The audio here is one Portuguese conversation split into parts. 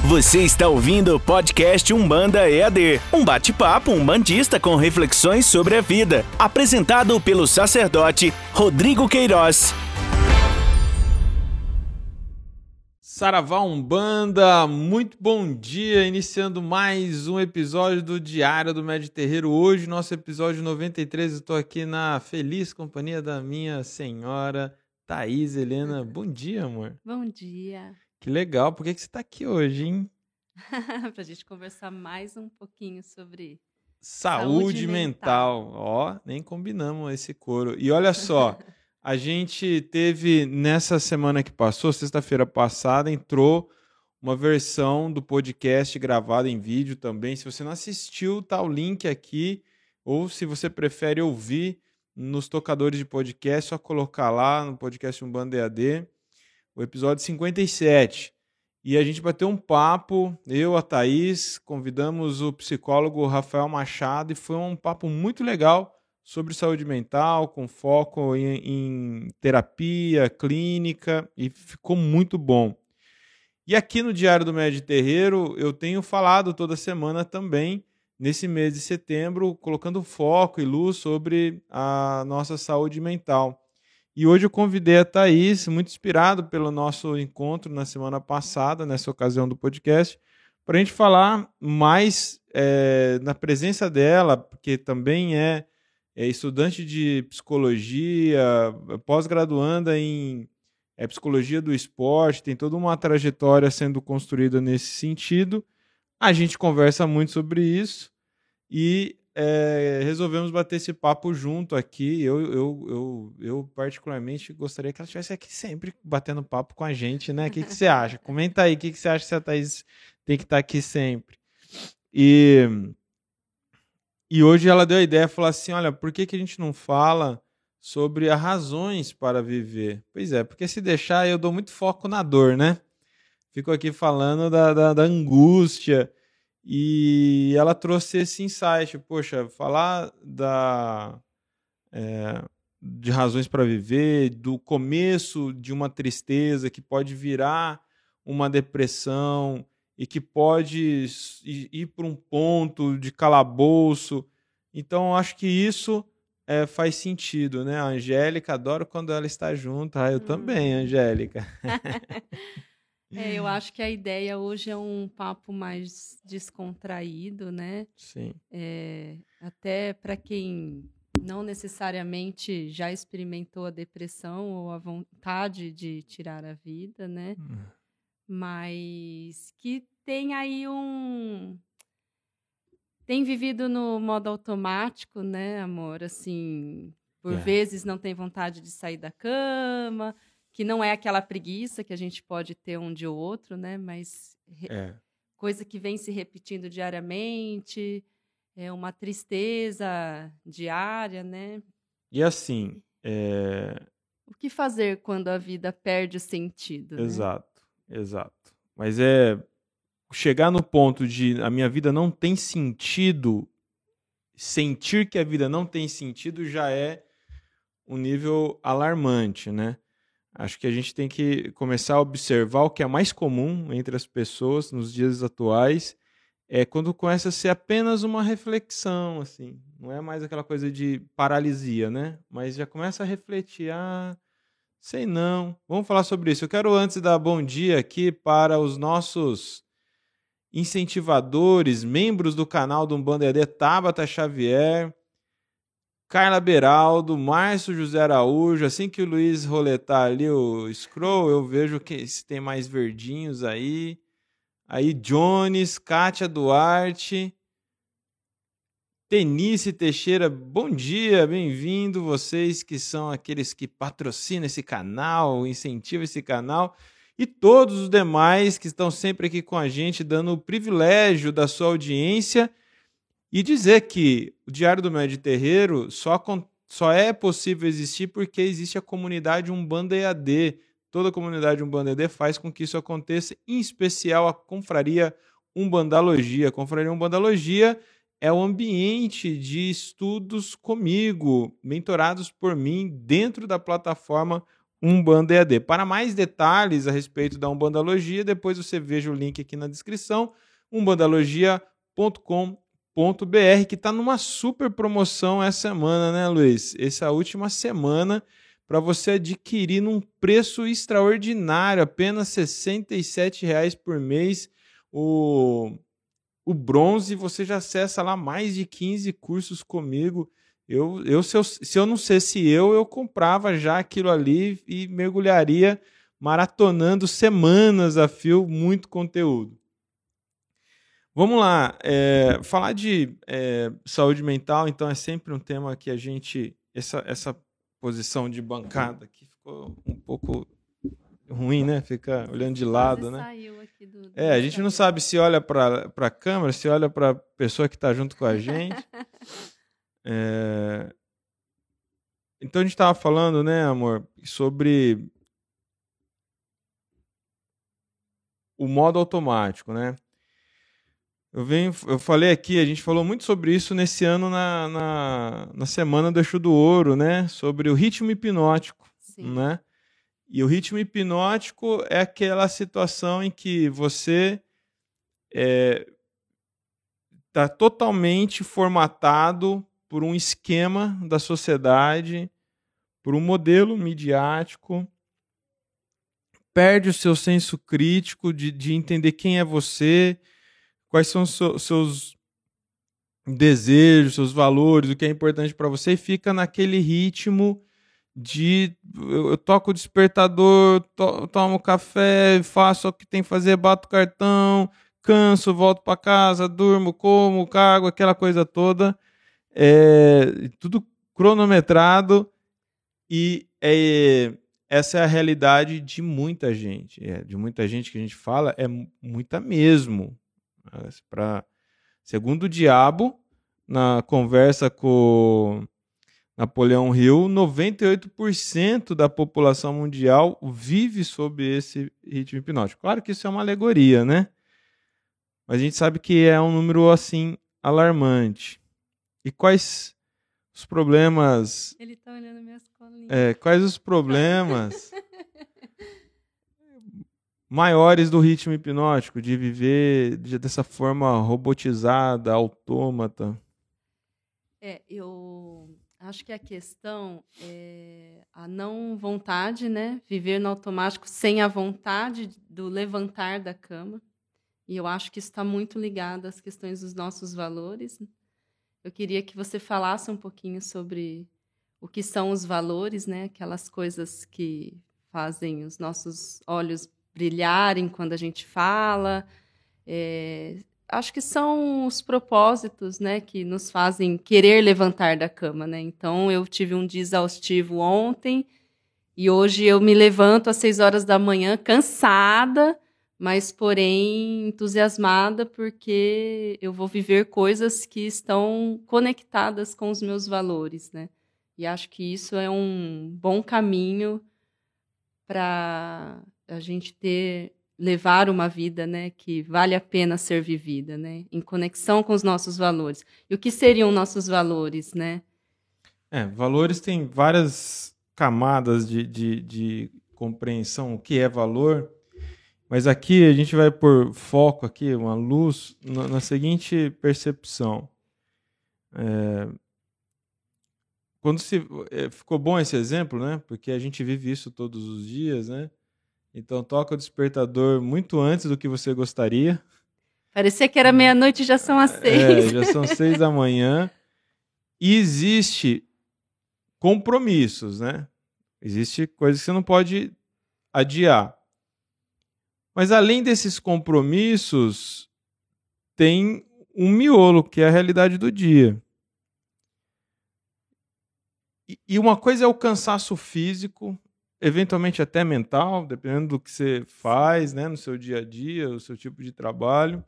Você está ouvindo o podcast Umbanda EAD, um bate-papo umbandista com reflexões sobre a vida, apresentado pelo sacerdote Rodrigo Queiroz. Saravá Umbanda, muito bom dia, iniciando mais um episódio do Diário do Médio Terreiro. Hoje, nosso episódio 93, estou aqui na feliz companhia da minha senhora Thaís Helena. Bom dia, amor. Bom dia. Que legal, por que você está aqui hoje, hein? Pra gente conversar mais um pouquinho sobre Saúde mental. Ó, nem combinamos esse coro. E olha só, a gente teve nessa semana que passou, sexta-feira passada, entrou uma versão do podcast gravada em vídeo também. Se você não assistiu, tá o link aqui. Ou se você prefere ouvir nos tocadores de podcast, só colocar lá no podcast Umbanda EAD, o episódio 57. E a gente bateu um papo, eu, a Thaís, convidamos o psicólogo Rafael Machado e foi um papo muito legal sobre saúde mental, com foco em terapia, clínica, e ficou muito bom. E aqui no Diário do Médio Terreiro eu tenho falado toda semana também, nesse mês de setembro, colocando foco e luz sobre a nossa saúde mental. E hoje eu convidei a Thaís, muito inspirado pelo nosso encontro na semana passada, nessa ocasião do podcast, para a gente falar mais na presença dela, porque também é estudante de psicologia, pós-graduanda em psicologia do esporte, tem toda uma trajetória sendo construída nesse sentido. A gente conversa muito sobre isso e resolvemos bater esse papo junto aqui. Eu particularmente gostaria que ela estivesse aqui sempre batendo papo com a gente, né? O que você acha? Comenta aí, o que você acha que a Thaís tem que estar aqui sempre? E hoje ela deu a ideia, falou assim, olha, por que a gente não fala sobre as razões para viver? Pois é, porque se deixar eu dou muito foco na dor, né? Fico aqui falando da angústia. E ela trouxe esse insight, poxa, falar de razões para viver, do começo de uma tristeza que pode virar uma depressão e que pode ir para um ponto de calabouço. Então, acho que isso faz sentido, né? A Angélica, adoro quando ela está junto. Eu também, Angélica. Eu acho que a ideia hoje é um papo mais descontraído, né? Sim. Até para quem não necessariamente já experimentou a depressão ou a vontade de tirar a vida, né? Mas que tem aí tem vivido no modo automático, né, amor? Assim, por vezes não tem vontade de sair da cama, que não é aquela preguiça que a gente pode ter um dia ou outro, né? Mas coisa que vem se repetindo diariamente, uma tristeza diária, né? E assim... O que fazer quando a vida perde o sentido, Exato. Mas chegar no ponto de a minha vida não tem sentido, sentir que a vida não tem sentido já é um nível alarmante, né? Acho que a gente tem que começar a observar o que é mais comum entre as pessoas nos dias atuais, quando começa a ser apenas uma reflexão, assim, não é mais aquela coisa de paralisia, né? Mas já começa a refletir, sei não. Vamos falar sobre isso. Eu quero antes dar bom dia aqui para os nossos incentivadores, membros do canal do Umbanda EAD, Tabata Xavier, Carla Beraldo, Márcio José Araújo. Assim que o Luiz roletar ali o scroll, eu vejo que se tem mais verdinhos aí. Aí Jones, Kátia Duarte, Tenice Teixeira, bom dia, bem-vindo. Vocês que são aqueles que patrocinam esse canal, incentivam esse canal. E todos os demais que estão sempre aqui com a gente, dando o privilégio da sua audiência. E dizer que o Diário do Médio Terreiro só é possível existir porque existe a comunidade Umbanda EAD. Toda a comunidade Umbanda EAD faz com que isso aconteça, em especial a Confraria Umbandalogia. A Confraria Umbandalogia é o ambiente de estudos comigo, mentorados por mim, dentro da plataforma Umbanda EAD. Para mais detalhes a respeito da Umbandalogia, depois você veja o link aqui na descrição, umbandalogia.com.br, que está numa super promoção essa semana, né, Luiz? Essa última semana, para você adquirir num preço extraordinário, apenas R$ 67,00 por mês, o bronze. Você já acessa lá mais de 15 cursos comigo. Se eu não sei se eu comprava já aquilo ali e mergulharia maratonando semanas a fio, muito conteúdo. Vamos lá, falar de saúde mental, então é sempre um tema que a gente, essa posição de bancada aqui ficou um pouco ruim, né? Fica olhando de lado, né? Saiu aqui do a gente não sabe se olha para a câmera, se olha para a pessoa que está junto com a gente. Então a gente estava falando, né, amor, sobre o modo automático, né? Eu falei aqui, a gente falou muito sobre isso nesse ano na semana do Exu do Ouro, né? Sobre o ritmo hipnótico, Sim. né? E o ritmo hipnótico é aquela situação em que você está totalmente formatado por um esquema da sociedade, por um modelo midiático, perde o seu senso crítico de entender quem é você, quais são os seus desejos, seus valores, o que é importante para você, e fica naquele ritmo de eu toco o despertador, tomo café, faço o que tem que fazer, bato o cartão, canso, volto para casa, durmo, como, cago, aquela coisa toda. Tudo cronometrado, e essa é a realidade de muita gente. De muita gente que a gente fala, é muita mesmo. Segundo o Diabo, na conversa com Napoleão Hill, 98% da população mundial vive sob esse ritmo hipnótico. Claro que isso é uma alegoria, né? Mas a gente sabe que é um número assim alarmante. E quais os problemas? Ele está olhando minhas colinhas. Quais os problemas maiores do ritmo hipnótico, de viver dessa forma robotizada, autômata? Eu acho que a questão é a não vontade, né? Viver no automático sem a vontade do levantar da cama. E eu acho que isso está muito ligado às questões dos nossos valores. Eu queria que você falasse um pouquinho sobre o que são os valores, né? Aquelas coisas que fazem os nossos olhos brilharem quando a gente fala. Acho que são os propósitos, né, que nos fazem querer levantar da cama, né? Então, eu tive um dia exaustivo ontem e hoje eu me levanto às 6 horas da manhã, cansada, mas, porém, entusiasmada, porque eu vou viver coisas que estão conectadas com os meus valores, né? E acho que isso é um bom caminho para a gente levar uma vida, né, que vale a pena ser vivida, né, em conexão com os nossos valores. E o que seriam nossos valores, né? Valores tem várias camadas de compreensão, o que é valor. Mas aqui a gente vai pôr foco aqui, uma luz, na seguinte percepção. Ficou bom esse exemplo, né? Porque a gente vive isso todos os dias, né? Então toca o despertador muito antes do que você gostaria. Parecia que era meia-noite e já são as 6. Já são 6 da manhã. E existe compromissos, né? Existe coisas que você não pode adiar. Mas além desses compromissos, tem um miolo, que é a realidade do dia. E uma coisa é o cansaço físico, eventualmente até mental, dependendo do que você faz, né, no seu dia a dia, o seu tipo de trabalho.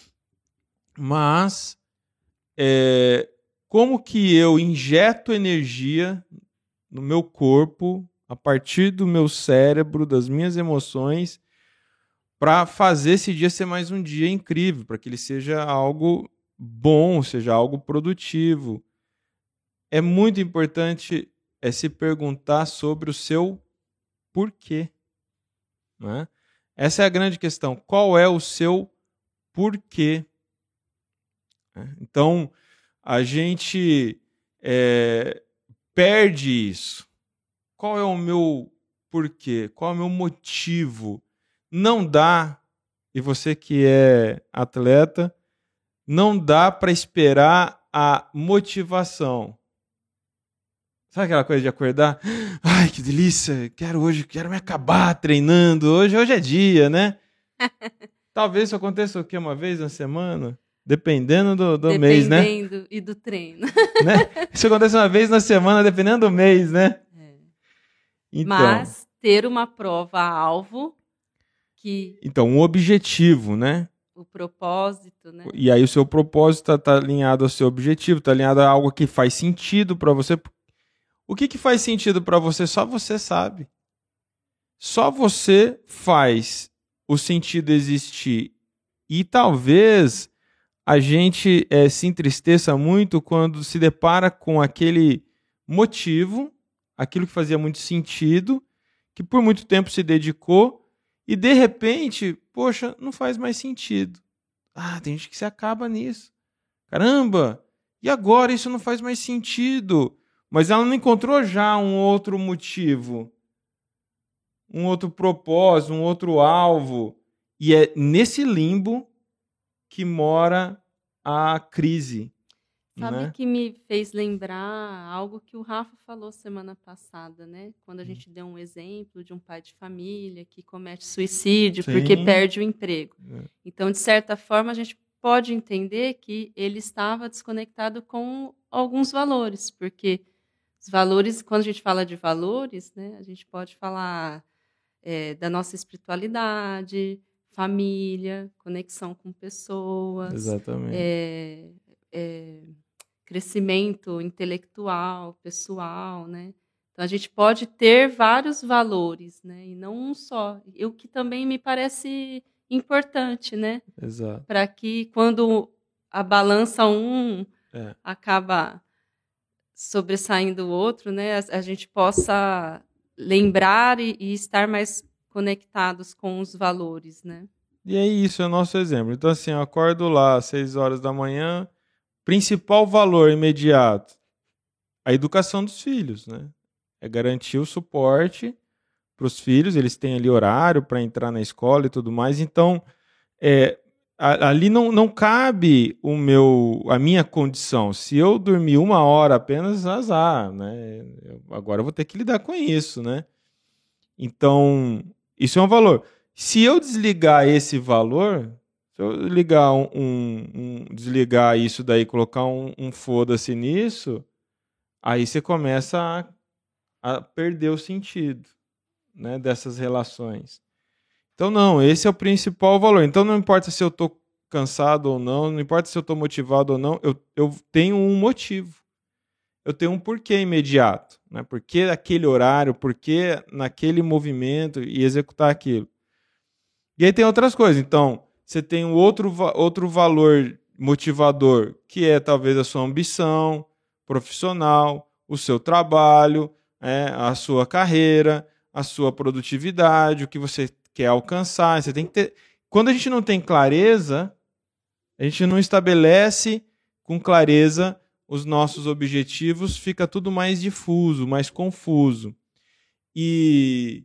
Mas como que eu injeto energia no meu corpo, a partir do meu cérebro, das minhas emoções, para fazer esse dia ser mais um dia incrível, para que ele seja algo bom, seja algo produtivo. É muito importante se perguntar sobre o seu porquê. Né? Essa é a grande questão. Qual é o seu porquê? Então, a gente perde isso. Qual é o meu porquê? Qual é o meu motivo? Não dá, e você que é atleta, não dá para esperar a motivação. Sabe aquela coisa de acordar? Ai, que delícia, quero me acabar treinando. Hoje é dia, né? Talvez isso aconteça o quê? Uma vez na semana? Dependendo do mês, né? Dependendo e do treino. Né? Isso acontece uma vez na semana, dependendo do mês, né? Então, mas ter uma prova-alvo que... Então, um objetivo, né? O propósito, né? E aí o seu propósito está alinhado ao seu objetivo, está alinhado a algo que faz sentido para você. O que faz sentido para você, só você sabe. Só você faz o sentido existir. E talvez a gente se entristeça muito quando se depara com aquele motivo, aquilo que fazia muito sentido, que por muito tempo se dedicou, e de repente, poxa, não faz mais sentido. Tem gente que se acaba nisso. Caramba, e agora isso não faz mais sentido? Mas ela não encontrou já um outro motivo, um outro propósito, um outro alvo. E é nesse limbo que mora a crise. Sabe que me fez lembrar algo que o Rafa falou semana passada, né? Quando a gente deu um exemplo de um pai de família que comete suicídio porque perde o emprego. Então, de certa forma, a gente pode entender que ele estava desconectado com alguns valores, porque os valores, quando a gente fala de valores, né, a gente pode falar da nossa espiritualidade, família, conexão com pessoas. Exatamente. Crescimento intelectual, pessoal, né? Então, a gente pode ter vários valores, né? E não um só. O que também me parece importante, né? Exato. Para que, quando a balança acaba sobressaindo o outro, né? A gente possa lembrar e estar mais conectados com os valores, né? E é isso, é o nosso exemplo. Então, assim, eu acordo lá às 6 horas da manhã, principal valor imediato, a educação dos filhos, né? É garantir o suporte para os filhos, eles têm ali horário para entrar na escola e tudo mais, então ali não cabe a minha condição. Se eu dormir 1 hora apenas, azar, né? Agora eu vou ter que lidar com isso, né? Então, isso é um valor. Se eu desligar esse valor, se eu ligar desligar isso daí, colocar um foda-se nisso, aí você começa a perder o sentido, né, dessas relações. Então, não, esse é o principal valor. Então, não importa se eu estou cansado ou não importa se eu estou motivado ou não, eu tenho um motivo. Eu tenho um porquê imediato, né? Por que aquele horário, por que naquele movimento e executar aquilo. E aí tem outras coisas. Então, você tem um outro valor motivador, que é talvez a sua ambição profissional, o seu trabalho, a sua carreira, a sua produtividade, o que você quer alcançar. Você tem que ter... Quando a gente não tem clareza, a gente não estabelece com clareza os nossos objetivos, fica tudo mais difuso, mais confuso. E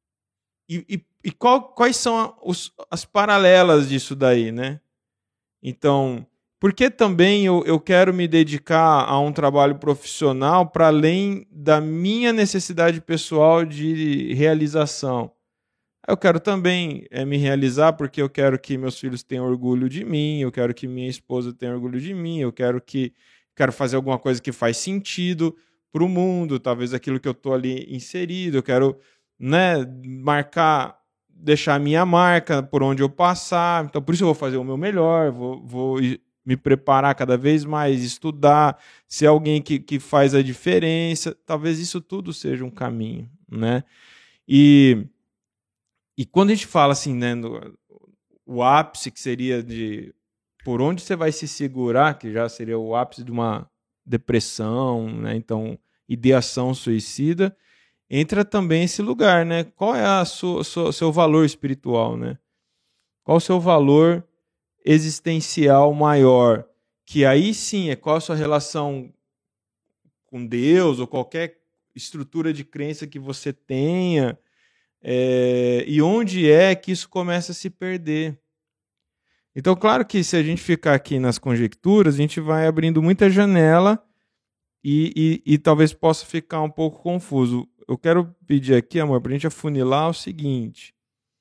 quais são as paralelas disso daí, né? Então, por que também eu quero me dedicar a um trabalho profissional para além da minha necessidade pessoal de realização? Eu quero também me realizar porque eu quero que meus filhos tenham orgulho de mim, eu quero que minha esposa tenha orgulho de mim, eu quero fazer alguma coisa que faz sentido para o mundo, talvez aquilo que eu estou ali inserido, eu quero, né, deixar a minha marca por onde eu passar, então por isso eu vou fazer o meu melhor, vou me preparar cada vez mais, estudar, ser alguém que faz a diferença, talvez isso tudo seja um caminho, né? E quando a gente fala assim, né, o ápice que seria de por onde você vai se segurar, que já seria o ápice de uma depressão, né? Então, ideação suicida, entra também esse lugar, né? Qual é seu valor espiritual, né? Qual o seu valor existencial maior? Que aí sim é qual a sua relação com Deus ou qualquer estrutura de crença que você tenha, e onde é que isso começa a se perder. Então, claro que se a gente ficar aqui nas conjecturas, a gente vai abrindo muita janela e talvez possa ficar um pouco confuso. Eu quero pedir aqui, amor, para a gente afunilar o seguinte.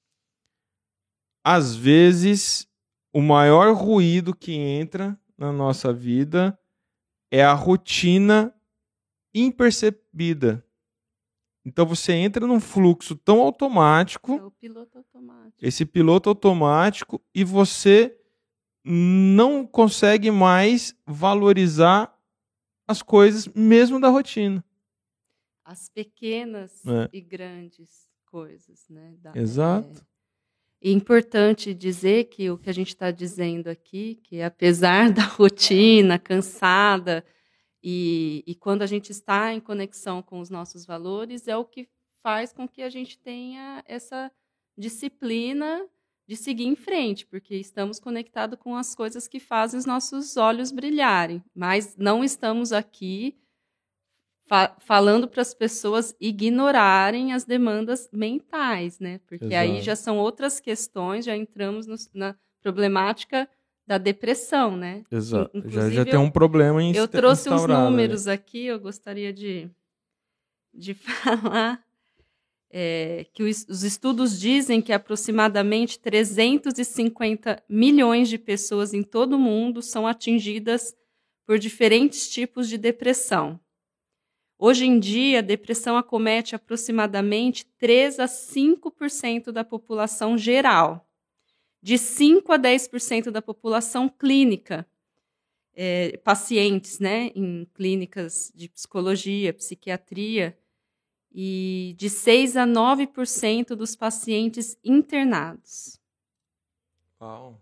Às vezes, o maior ruído que entra na nossa vida é a rotina impercebida. Então você entra num fluxo tão automático, É o piloto automático. esse piloto automático, e você não consegue mais valorizar as coisas mesmo da rotina. As pequenas e grandes coisas, né? Exato. É importante dizer que o que a gente está dizendo aqui, que apesar da rotina cansada, e quando a gente está em conexão com os nossos valores, é o que faz com que a gente tenha essa disciplina de seguir em frente, porque estamos conectados com as coisas que fazem os nossos olhos brilharem. Mas não estamos aqui falando para as pessoas ignorarem as demandas mentais, né? Porque Exato. Aí já são outras questões, já entramos na problemática da depressão, né? Exato. Inclusive, já tem um problema eu trouxe uns instaurado, números aqui, eu gostaria de falar que os estudos dizem que aproximadamente 350 milhões de pessoas em todo o mundo são atingidas por diferentes tipos de depressão. Hoje em dia, a depressão acomete aproximadamente 3 a 5% da população geral, de 5 a 10% da população clínica, pacientes, né, em clínicas de psicologia, psiquiatria, e de 6 a 9% dos pacientes internados. Uau.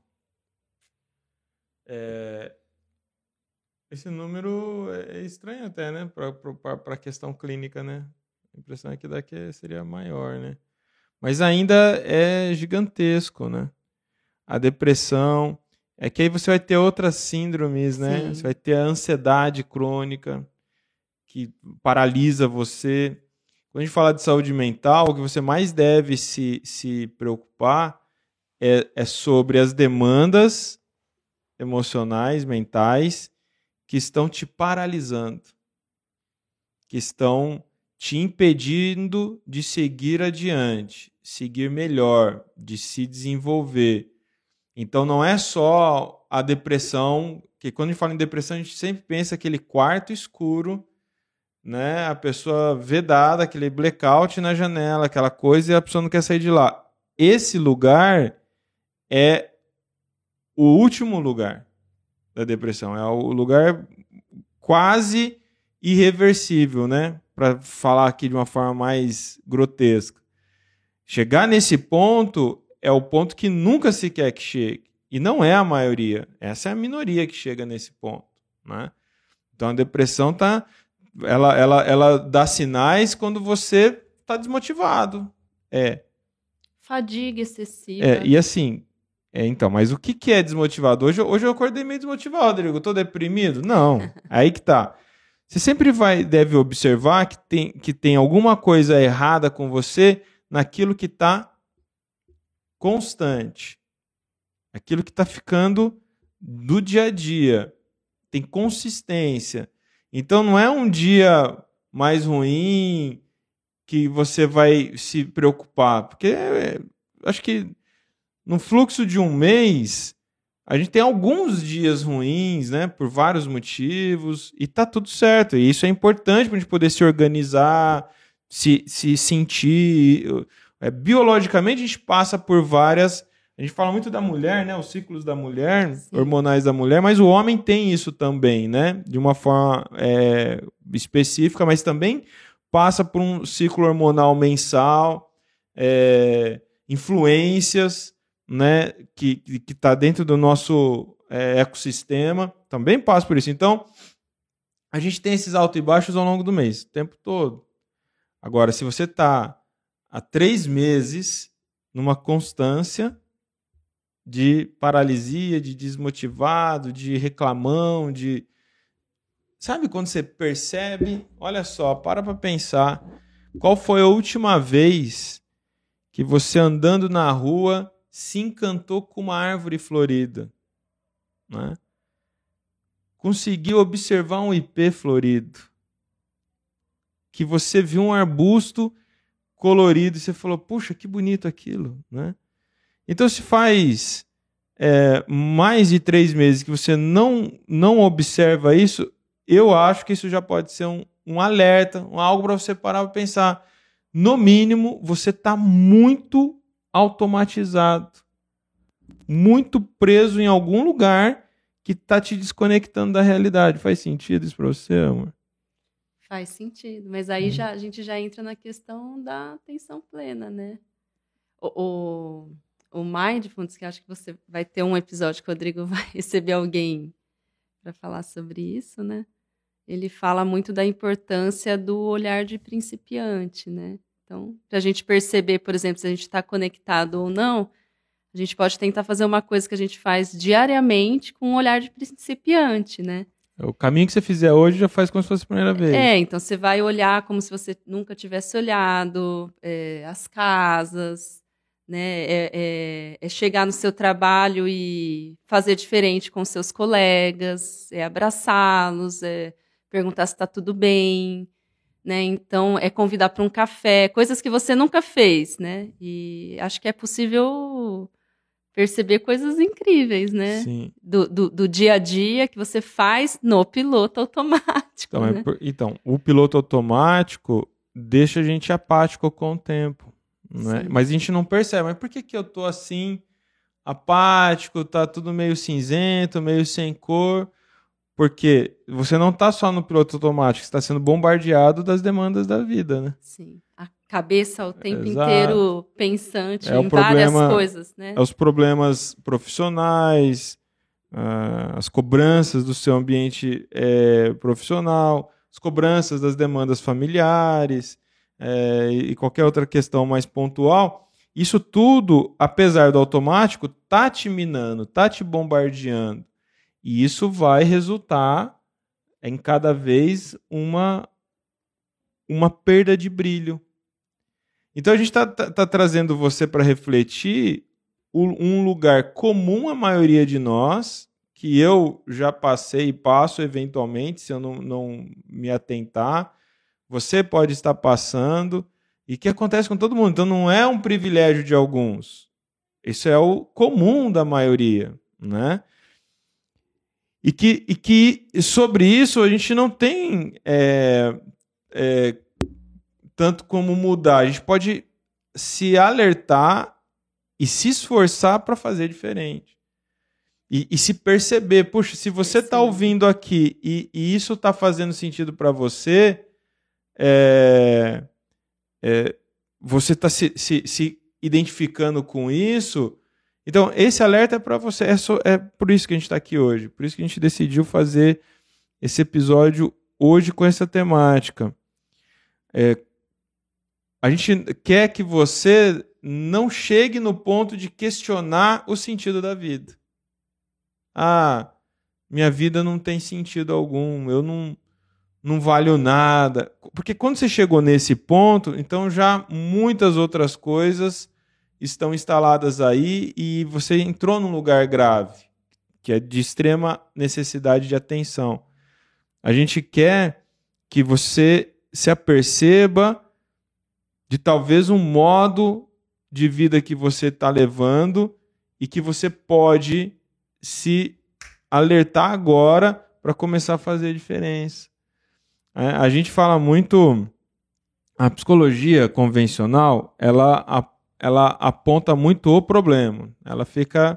Esse número é estranho até, né? Para a questão clínica, né? A impressão é que daqui seria maior, né? Mas ainda é gigantesco, né? A depressão. É que aí você vai ter outras síndromes, né? Sim. Você vai ter a ansiedade crônica, que paralisa você. Quando a gente fala de saúde mental, o que você mais deve se preocupar é sobre as demandas emocionais, mentais, que estão te paralisando, que estão te impedindo de seguir adiante, seguir melhor, de se desenvolver. Então não é só a depressão, que quando a gente fala em depressão, a gente sempre pensa aquele quarto escuro, né? A pessoa vedada, aquele blackout na janela, aquela coisa, e a pessoa não quer sair de lá. Esse lugar é o último lugar da depressão, é o lugar quase irreversível, né? Para falar aqui de uma forma mais grotesca. Chegar nesse ponto é o ponto que nunca se quer que chegue. E não é a maioria. Essa é a minoria que chega nesse ponto, né? Então a depressão ela dá sinais quando você está desmotivado. Fadiga excessiva. E assim, então, mas o que é desmotivado? Hoje eu acordei meio desmotivado, Rodrigo. Eu tô deprimido? Não. Aí que tá. Você sempre deve observar que tem alguma coisa errada com você naquilo que está constante. Aquilo que está ficando do dia a dia. Tem consistência. Então não é um dia mais ruim que você vai se preocupar. Porque acho que no fluxo de um mês, a gente tem alguns dias ruins, né? Por vários motivos. E tá tudo certo. E isso é importante para a gente poder se organizar, se sentir. Biologicamente, a gente passa por várias... A gente fala muito da mulher, né? Os ciclos da mulher, sim, hormonais da mulher, mas o homem tem isso também, né? De uma forma específica, mas também passa por um ciclo hormonal mensal, influências, né? Que está dentro do nosso ecossistema, também passa por isso. Então, a gente tem esses altos e baixos ao longo do mês, o tempo todo. Agora, se você está há 3 meses numa constância de paralisia, de desmotivado, de reclamão, de... Sabe quando você percebe? Olha só, para pensar. Qual foi a última vez que você, andando na rua, se encantou com uma árvore florida? Né? Conseguiu observar um ipê florido? Que você viu um arbusto colorido e você falou, puxa, que bonito aquilo. Né? Então, se faz mais de 3 meses que você não observa isso, eu acho que isso já pode ser um alerta, algo para você parar para pensar. No mínimo, você está muito automatizado, muito preso em algum lugar que está te desconectando da realidade. Faz sentido isso para você, amor? Faz sentido, mas aí a gente já entra na questão da atenção plena, né? O Mindfulness, que acho que você vai ter um episódio que o Rodrigo vai receber alguém para falar sobre isso, né? Ele fala muito da importância do olhar de principiante, né? Então, para a gente perceber, por exemplo, se a gente está conectado ou não, a gente pode tentar fazer uma coisa que a gente faz diariamente com um olhar de principiante, né? O caminho que você fizer hoje já faz como se fosse a primeira vez. Então você vai olhar como se você nunca tivesse olhado as casas, né? É chegar no seu trabalho e fazer diferente com seus colegas, abraçá-los, perguntar se está tudo bem, né? Então, convidar para um café, coisas que você nunca fez, né? E acho que é possível perceber coisas incríveis, né? Sim. Do dia a dia que você faz no piloto automático. Então, né? Então, o piloto automático deixa a gente apático com o tempo, né? Mas a gente não percebe. Mas por que eu tô assim, apático, tá tudo meio cinzento, meio sem cor? Porque você não está só no piloto automático, você está sendo bombardeado das demandas da vida, né? Sim. A cabeça o tempo inteiro pensante em várias coisas, né? Os problemas profissionais, as cobranças do seu ambiente profissional, as cobranças das demandas familiares e qualquer outra questão mais pontual. Isso tudo, apesar do automático, está te minando, está te bombardeando. E isso vai resultar em cada vez uma perda de brilho. Então a gente está trazendo você para refletir um lugar comum à maioria de nós, que eu já passei e passo eventualmente, se eu não me atentar. Você pode estar passando, e que acontece com todo mundo. Então não é um privilégio de alguns. Isso é o comum da maioria, né? E que sobre isso a gente não tem tanto como mudar. A gente pode se alertar e se esforçar para fazer diferente. E se perceber, puxa, se você está ouvindo aqui e isso está fazendo sentido para você, você está se identificando com isso. Então, esse alerta é para você. É por isso que a gente está aqui hoje. Por isso que a gente decidiu fazer esse episódio hoje com essa temática. A gente quer que você não chegue no ponto de questionar o sentido da vida. Minha vida não tem sentido algum. Eu não valho nada. Porque quando você chegou nesse ponto, então já muitas outras coisas estão instaladas aí e você entrou num lugar grave, que é de extrema necessidade de atenção. A gente quer que você se aperceba de talvez um modo de vida que você está levando e que você pode se alertar agora para começar a fazer diferença. A gente fala muito... A psicologia convencional, ela aponta muito o problema. Ela fica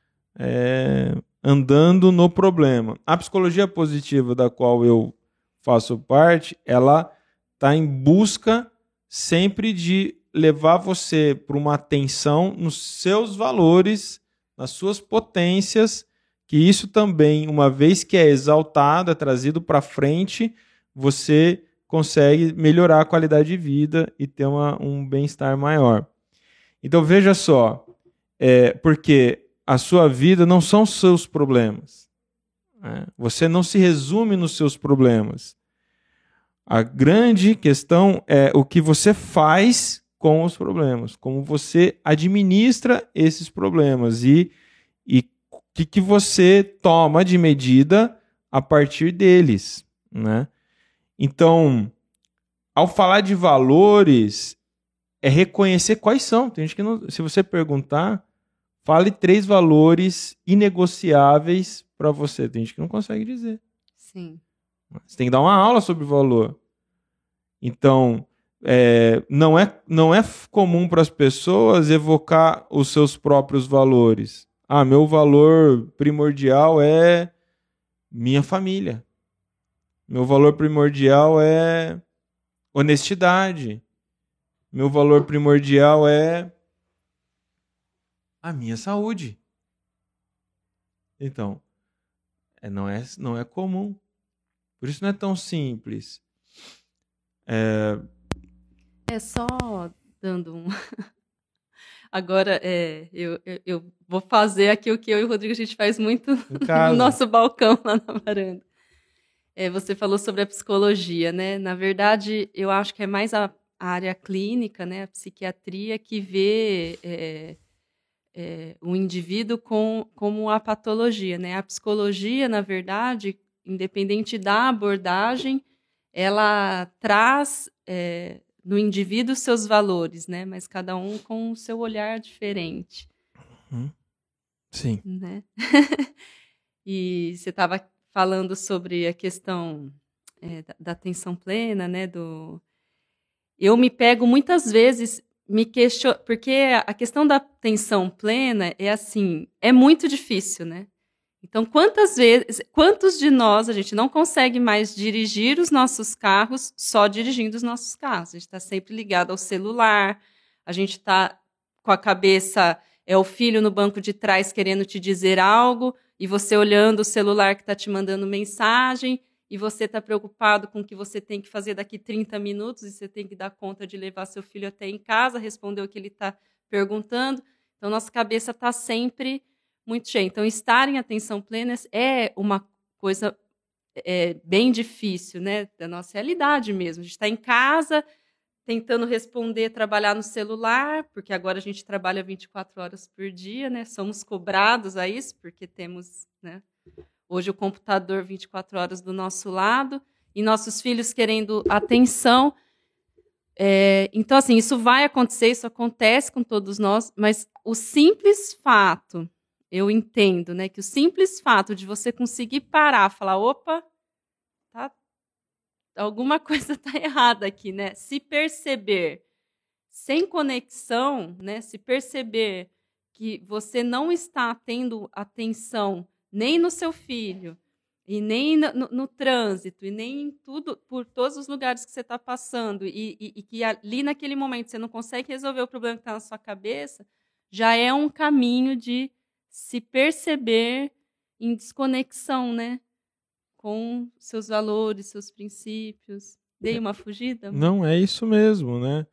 andando no problema. A psicologia positiva, da qual eu faço parte, ela está em busca sempre de levar você para uma atenção nos seus valores, nas suas potências, que isso também, uma vez que é exaltado, é trazido para frente, você consegue melhorar a qualidade de vida e ter um bem-estar maior. Então veja só, porque a sua vida não são os seus problemas. Né? Você não se resume nos seus problemas. A grande questão é o que você faz com os problemas, como você administra esses problemas e o que você toma de medida a partir deles, né? Então, ao falar de valores, é reconhecer quais são. Tem gente que não, se você perguntar, fale 3 valores inegociáveis para você. Tem gente que não consegue dizer. Sim. Você tem que dar uma aula sobre valor. Então, não é comum para as pessoas evocar os seus próprios valores. Meu valor primordial é minha família. Meu valor primordial é honestidade. Meu valor primordial é a minha saúde. Então, não é comum. Por isso não é tão simples. Só dando um... Agora, eu vou fazer aqui o que eu e o Rodrigo a gente faz muito no nosso balcão lá na varanda. Você falou sobre a psicologia, né? Na verdade, eu acho que é mais a área clínica, né? A psiquiatria que vê o indivíduo como a patologia, né? A psicologia, na verdade, independente da abordagem, ela traz no indivíduo seus valores, né? Mas cada um com o seu olhar diferente. Sim. Né? E você estava falando sobre a questão da atenção plena, né? Eu me pego muitas vezes porque a questão da atenção plena é muito difícil, né? Então, quantos de nós a gente não consegue mais dirigir os nossos carros só dirigindo os nossos carros? A gente está sempre ligado ao celular, a gente está com a cabeça, o filho no banco de trás querendo te dizer algo, e você olhando o celular que está te mandando mensagem, e você está preocupado com o que você tem que fazer daqui 30 minutos, e você tem que dar conta de levar seu filho até em casa, responder o que ele está perguntando. Então, nossa cabeça está sempre muito cheia. Então, estar em atenção plena é uma coisa bem difícil, né? Da nossa realidade mesmo. A gente está em casa, tentando responder, trabalhar no celular, porque agora a gente trabalha 24 horas por dia, né? Somos cobrados a isso, porque temos, né, hoje o computador 24 horas do nosso lado, e nossos filhos querendo atenção. Então, assim, isso vai acontecer, isso acontece com todos nós, mas o simples fato, eu entendo, né, que o simples fato de você conseguir parar, falar, opa, alguma coisa está errada aqui, né? Se perceber sem conexão, né? Se perceber que você não está tendo atenção nem no seu filho, e nem no trânsito, e nem em tudo, por todos os lugares que você está passando, e que ali naquele momento você não consegue resolver o problema que está na sua cabeça, já é um caminho de se perceber em desconexão, né? Com seus valores, seus princípios. Dei uma fugida? Não, é isso mesmo, né?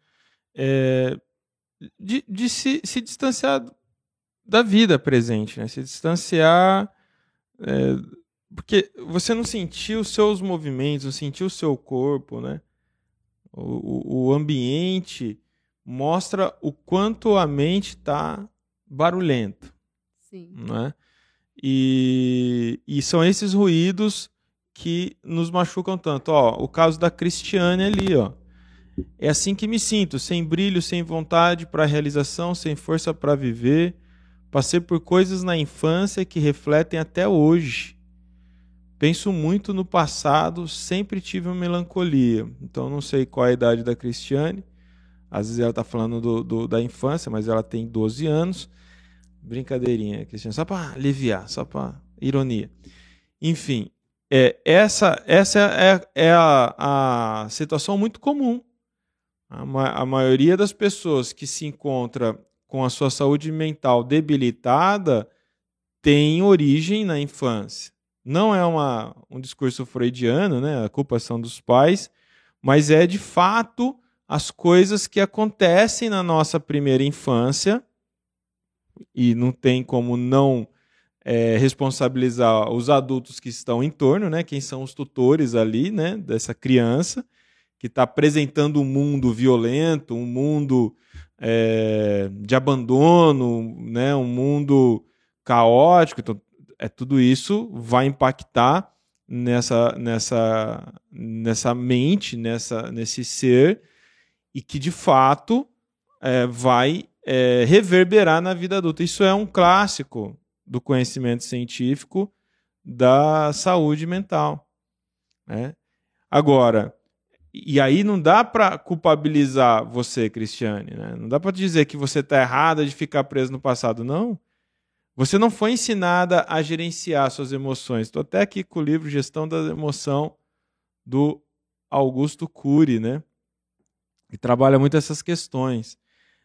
De se distanciar da vida presente, né? Se distanciar... porque você não sentiu os seus movimentos, não sentiu o seu corpo, né? O ambiente mostra o quanto a mente está barulhenta. Sim. Né? E são esses ruídos que nos machucam tanto. O caso da Cristiane ali, é assim que me sinto, sem brilho, sem vontade para a realização, sem força para viver. Passei por coisas na infância que refletem até hoje. Penso muito no passado, sempre tive uma melancolia. Então, não sei qual é a idade da Cristiane. Às vezes ela está falando da infância, mas ela tem 12 anos. Brincadeirinha, Cristiane, só para aliviar, só para ironia. Enfim, essa é a situação muito comum. A maioria das pessoas que se encontra com a sua saúde mental debilitada tem origem na infância. Não é um discurso freudiano, né? A culpa são dos pais, mas é de fato as coisas que acontecem na nossa primeira infância, e não tem como não responsabilizar os adultos que estão em torno, né? Quem são os tutores ali, né? Dessa criança que está apresentando um mundo violento, um mundo de abandono, né? Um mundo caótico. Então, tudo isso vai impactar nessa mente, nesse ser, e que de fato vai reverberar na vida adulta. Isso é um clássico do conhecimento científico da saúde mental, né? Agora, e aí não dá para culpabilizar você, Cristiane, né? Não dá para dizer que você está errada de ficar preso no passado, não. Você não foi ensinada a gerenciar suas emoções. Estou até aqui com o livro Gestão da Emoção, do Augusto Cury, né? Que trabalha muito essas questões.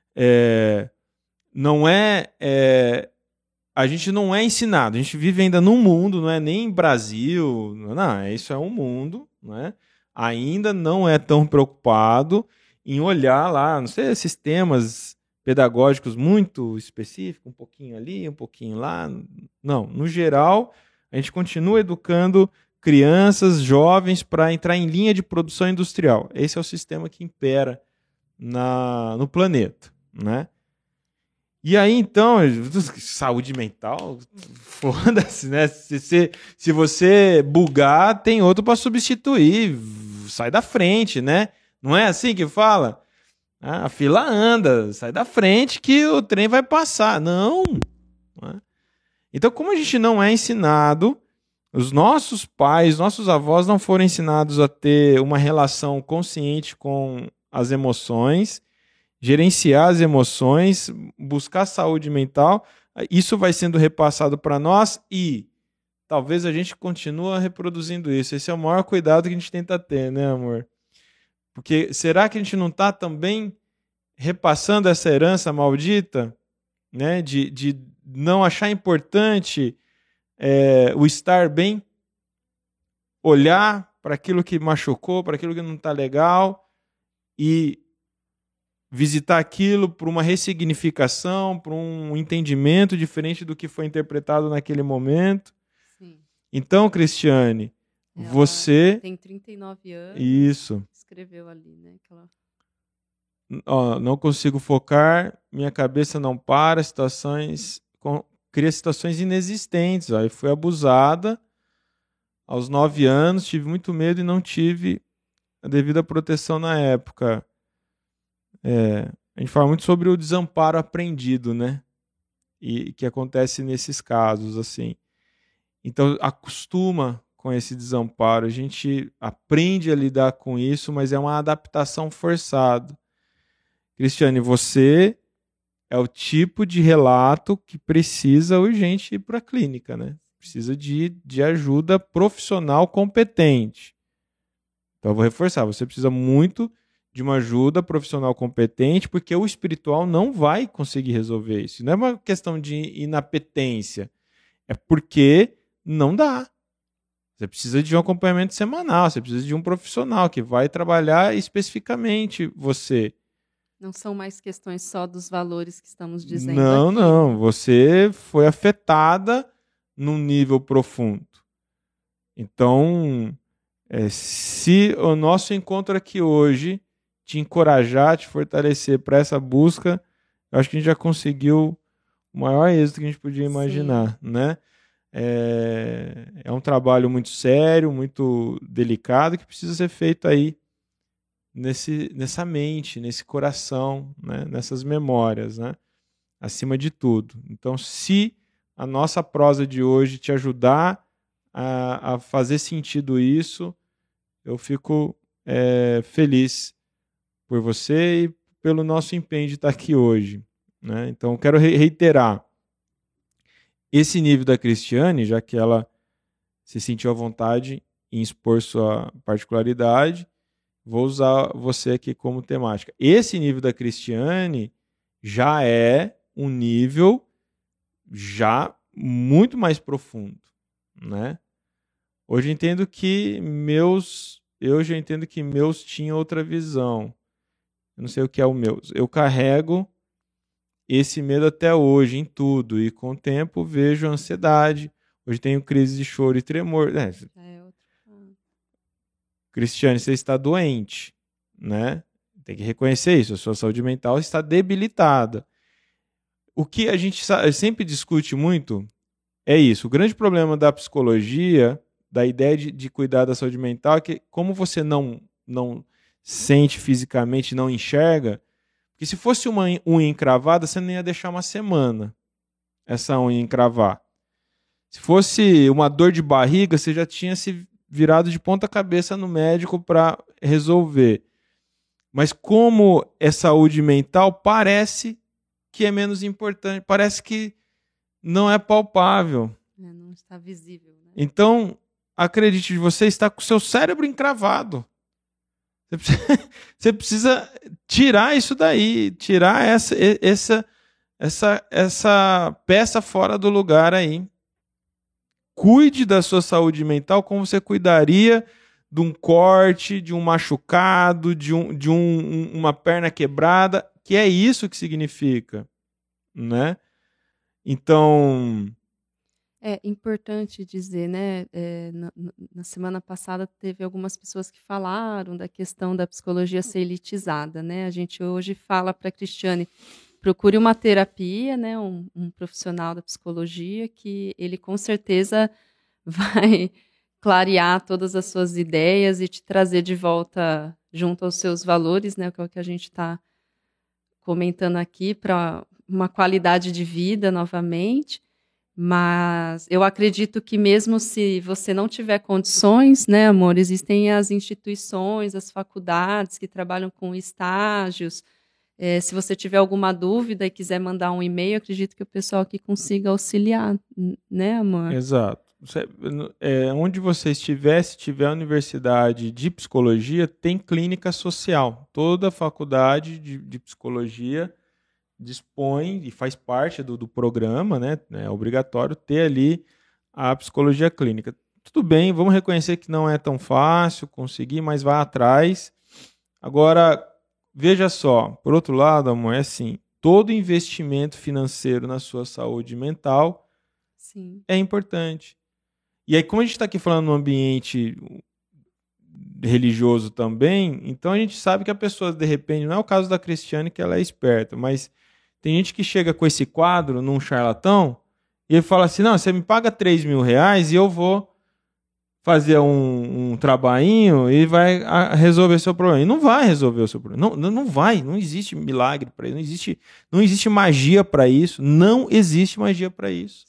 A gente não é ensinado, a gente vive ainda num mundo, não é nem Brasil, não, isso é um mundo, né? Ainda não é tão preocupado em olhar lá, não sei, sistemas pedagógicos muito específicos, um pouquinho ali, um pouquinho lá. Não, no geral, a gente continua educando crianças, jovens, para entrar em linha de produção industrial. Esse é o sistema que impera no planeta, né? E aí, então, saúde mental, foda-se, né? Se você bugar, tem outro para substituir. Sai da frente, né? Não é assim que fala? A fila anda, sai da frente que o trem vai passar. Não. Então, como a gente não é ensinado, os nossos pais, nossos avós não foram ensinados a ter uma relação consciente com as emoções, gerenciar as emoções, buscar saúde mental, isso vai sendo repassado para nós e talvez a gente continue reproduzindo isso. Esse é o maior cuidado que a gente tenta ter, né, amor? Porque será que a gente não está também repassando essa herança maldita, né, de não achar importante o estar bem, olhar para aquilo que machucou, para aquilo que não está legal e visitar aquilo por uma ressignificação, por um entendimento diferente do que foi interpretado naquele momento. Sim. Então, Cristiane, você... tem 39 anos. Isso. Escreveu ali, né? Não consigo focar, minha cabeça não para, cria situações inexistentes. Eu fui abusada aos 9 anos, tive muito medo e não tive a devida proteção na época. A gente fala muito sobre o desamparo aprendido, né? E que acontece nesses casos, assim. Então, acostuma com esse desamparo. A gente aprende a lidar com isso, mas é uma adaptação forçada. Cristiane, você é o tipo de relato que precisa urgente ir para a clínica, né? Precisa de ajuda profissional competente. Então, eu vou reforçar. Você precisa muito de uma ajuda profissional competente, porque o espiritual não vai conseguir resolver isso. Não é uma questão de inapetência. É porque não dá. Você precisa de um acompanhamento semanal, você precisa de um profissional que vai trabalhar especificamente você. Não são mais questões só dos valores que estamos dizendo não, aqui. Não. Você foi afetada num nível profundo. Então, se o nosso encontro aqui hoje te encorajar, te fortalecer para essa busca, eu acho que a gente já conseguiu o maior êxito que a gente podia imaginar, né? É um trabalho muito sério, muito delicado, que precisa ser feito aí nessa mente, nesse coração, né? Nessas memórias, né? Acima de tudo. Então, se a nossa prosa de hoje te ajudar a fazer sentido isso, eu fico feliz por você e pelo nosso empenho de estar aqui hoje, né? Então, eu quero reiterar esse nível da Cristiane, já que ela se sentiu à vontade em expor sua particularidade, vou usar você aqui como temática. Esse nível da Cristiane já é um nível já muito mais profundo, né? Hoje eu entendo que meus eu já entendo que meus tinha outra visão. Eu não sei o que é o meus. Eu carrego esse medo até hoje em tudo, e com o tempo vejo ansiedade. Hoje tenho crise de choro e tremor. Cristiane, você está doente, né? Tem que reconhecer isso. A sua saúde mental está debilitada. O que a gente sempre discute muito é isso. O grande problema da psicologia, da ideia de cuidar da saúde mental, é que como você não sente fisicamente, não enxerga, porque se fosse uma unha encravada, você não ia deixar uma semana essa unha encravar. Se fosse uma dor de barriga, você já tinha se virado de ponta cabeça no médico para resolver. Mas como é saúde mental, parece que é menos importante, parece que não é palpável. Não está visível. Né? Então, acredite, você está com o seu cérebro encravado. Você precisa tirar isso daí, tirar essa peça fora do lugar aí. Cuide da sua saúde mental como você cuidaria de um corte, de um machucado, de uma perna quebrada, que é isso que significa, né? Então... É importante dizer, né? Na semana passada teve algumas pessoas que falaram da questão da psicologia ser elitizada, né? A gente hoje fala para a Cristiane, procure uma terapia, né? Um profissional da psicologia que ele com certeza vai clarear todas as suas ideias e te trazer de volta junto aos seus valores, né? Que é o que a gente está comentando aqui, para uma qualidade de vida novamente. Mas eu acredito que mesmo se você não tiver condições, né, amor, existem as instituições, as faculdades que trabalham com estágios. Se você tiver alguma dúvida e quiser mandar um e-mail, acredito que o pessoal aqui consiga auxiliar, né, amor? Exato. Onde você estiver, se tiver universidade de psicologia, tem clínica social. Toda faculdade de psicologia dispõe e faz parte do programa, né? É obrigatório ter ali a psicologia clínica. Tudo bem, vamos reconhecer que não é tão fácil conseguir, mas vá atrás. Agora, veja só, por outro lado, amor, é assim, todo investimento financeiro na sua saúde mental Sim. É importante. E aí, como a gente está aqui falando no ambiente religioso também, então a gente sabe que a pessoa, de repente, não é o caso da Cristiane, que ela é esperta, mas tem gente que chega com esse quadro num charlatão e ele fala assim, não, você me paga 3 mil reais e eu vou fazer um trabalhinho e vai resolver seu problema. E não vai resolver o seu problema. Não vai, não existe milagre para isso, não existe magia para isso, não existe magia para isso.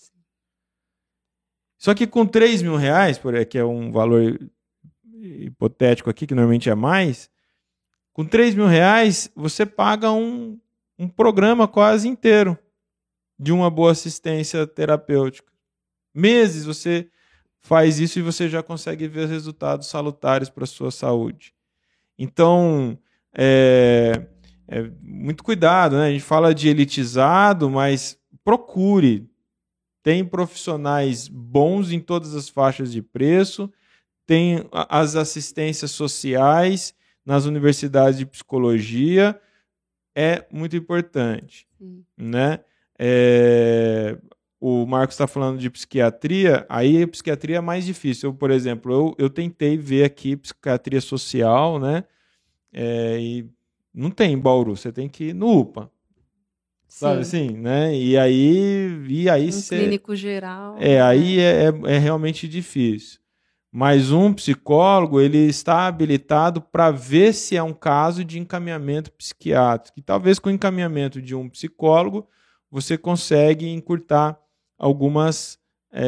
Só que com 3 mil reais, que é um valor hipotético aqui, que normalmente é mais, com 3 mil reais você paga um programa quase inteiro de uma boa assistência terapêutica. Meses você faz isso e você já consegue ver resultados salutares para a sua saúde. Então, muito cuidado, né? A gente fala de elitizado, mas procure. Tem profissionais bons em todas as faixas de preço, tem as assistências sociais nas universidades de psicologia, é muito importante. Né? O Marcos está falando de psiquiatria, aí a psiquiatria é mais difícil. Por exemplo, eu tentei ver aqui psiquiatria social, né? E não tem em Bauru, você tem que ir no UPA. Sabe assim, né? E aí clínico geral. Aí é realmente difícil. Mas um psicólogo, ele está habilitado para ver se é um caso de encaminhamento psiquiátrico. E talvez com o encaminhamento de um psicólogo, você consegue encurtar algumas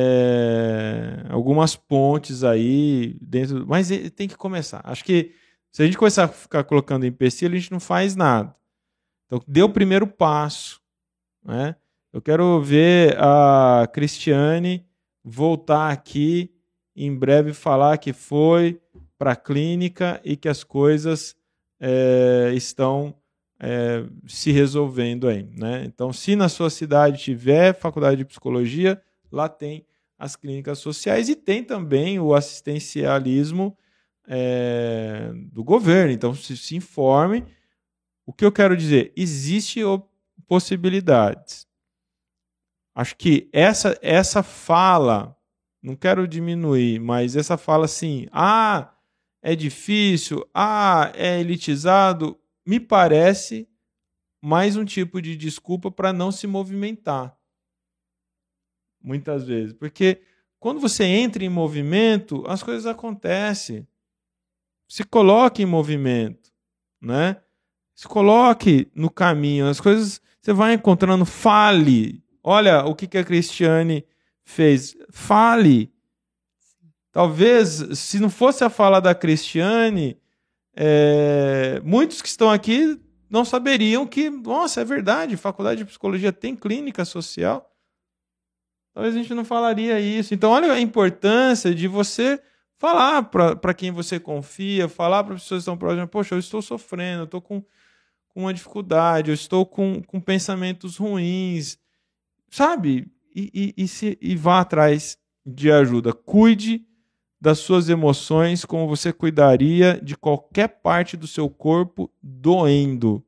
pontes aí dentro. Mas tem que começar. Acho que se a gente começar a ficar colocando empecilho, a gente não faz nada. Então, dê o primeiro passo. Né? Eu quero ver a Cristiane voltar aqui em breve falar que foi para a clínica e que as coisas estão se resolvendo aí. Né? Então, se na sua cidade tiver faculdade de psicologia, lá tem as clínicas sociais e tem também o assistencialismo do governo. Então, se informe. O que eu quero dizer? Existem possibilidades. Acho que essa fala, não quero diminuir, mas essa fala assim, é difícil, é elitizado, me parece mais um tipo de desculpa para não se movimentar. Muitas vezes. Porque quando você entra em movimento, as coisas acontecem. Se coloque em movimento, né? Se coloque no caminho. As coisas você vai encontrando. Fale. Olha o que a Cristiane fez. Fale. Talvez, se não fosse a fala da Cristiane, muitos que estão aqui não saberiam que, nossa, é verdade, faculdade de psicologia tem clínica social. Talvez a gente não falaria isso. Então, olha a importância de você falar para quem você confia, falar para as pessoas que estão próximas, poxa, eu estou sofrendo, eu estou com uma dificuldade, eu estou com pensamentos ruins, sabe? E vá atrás de ajuda. Cuide das suas emoções como você cuidaria de qualquer parte do seu corpo doendo.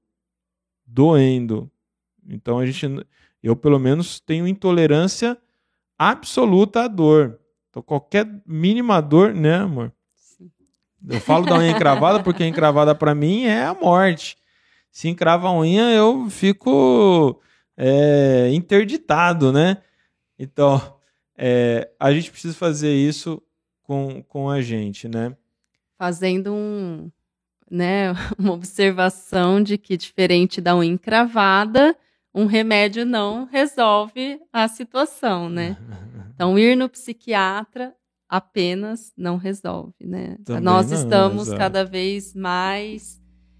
Então, eu pelo menos tenho intolerância absoluta à dor. Então, qualquer mínima dor, né, amor? Sim. Eu falo da unha encravada porque a encravada para mim é a morte. Se encrava a unha, eu fico interditado, né? Então, a gente precisa fazer isso com a gente, né? Fazendo uma observação de que, diferente da unha encravada, um remédio não resolve a situação, né? Então, ir no psiquiatra apenas não resolve, né? Nós estamos cada vez mais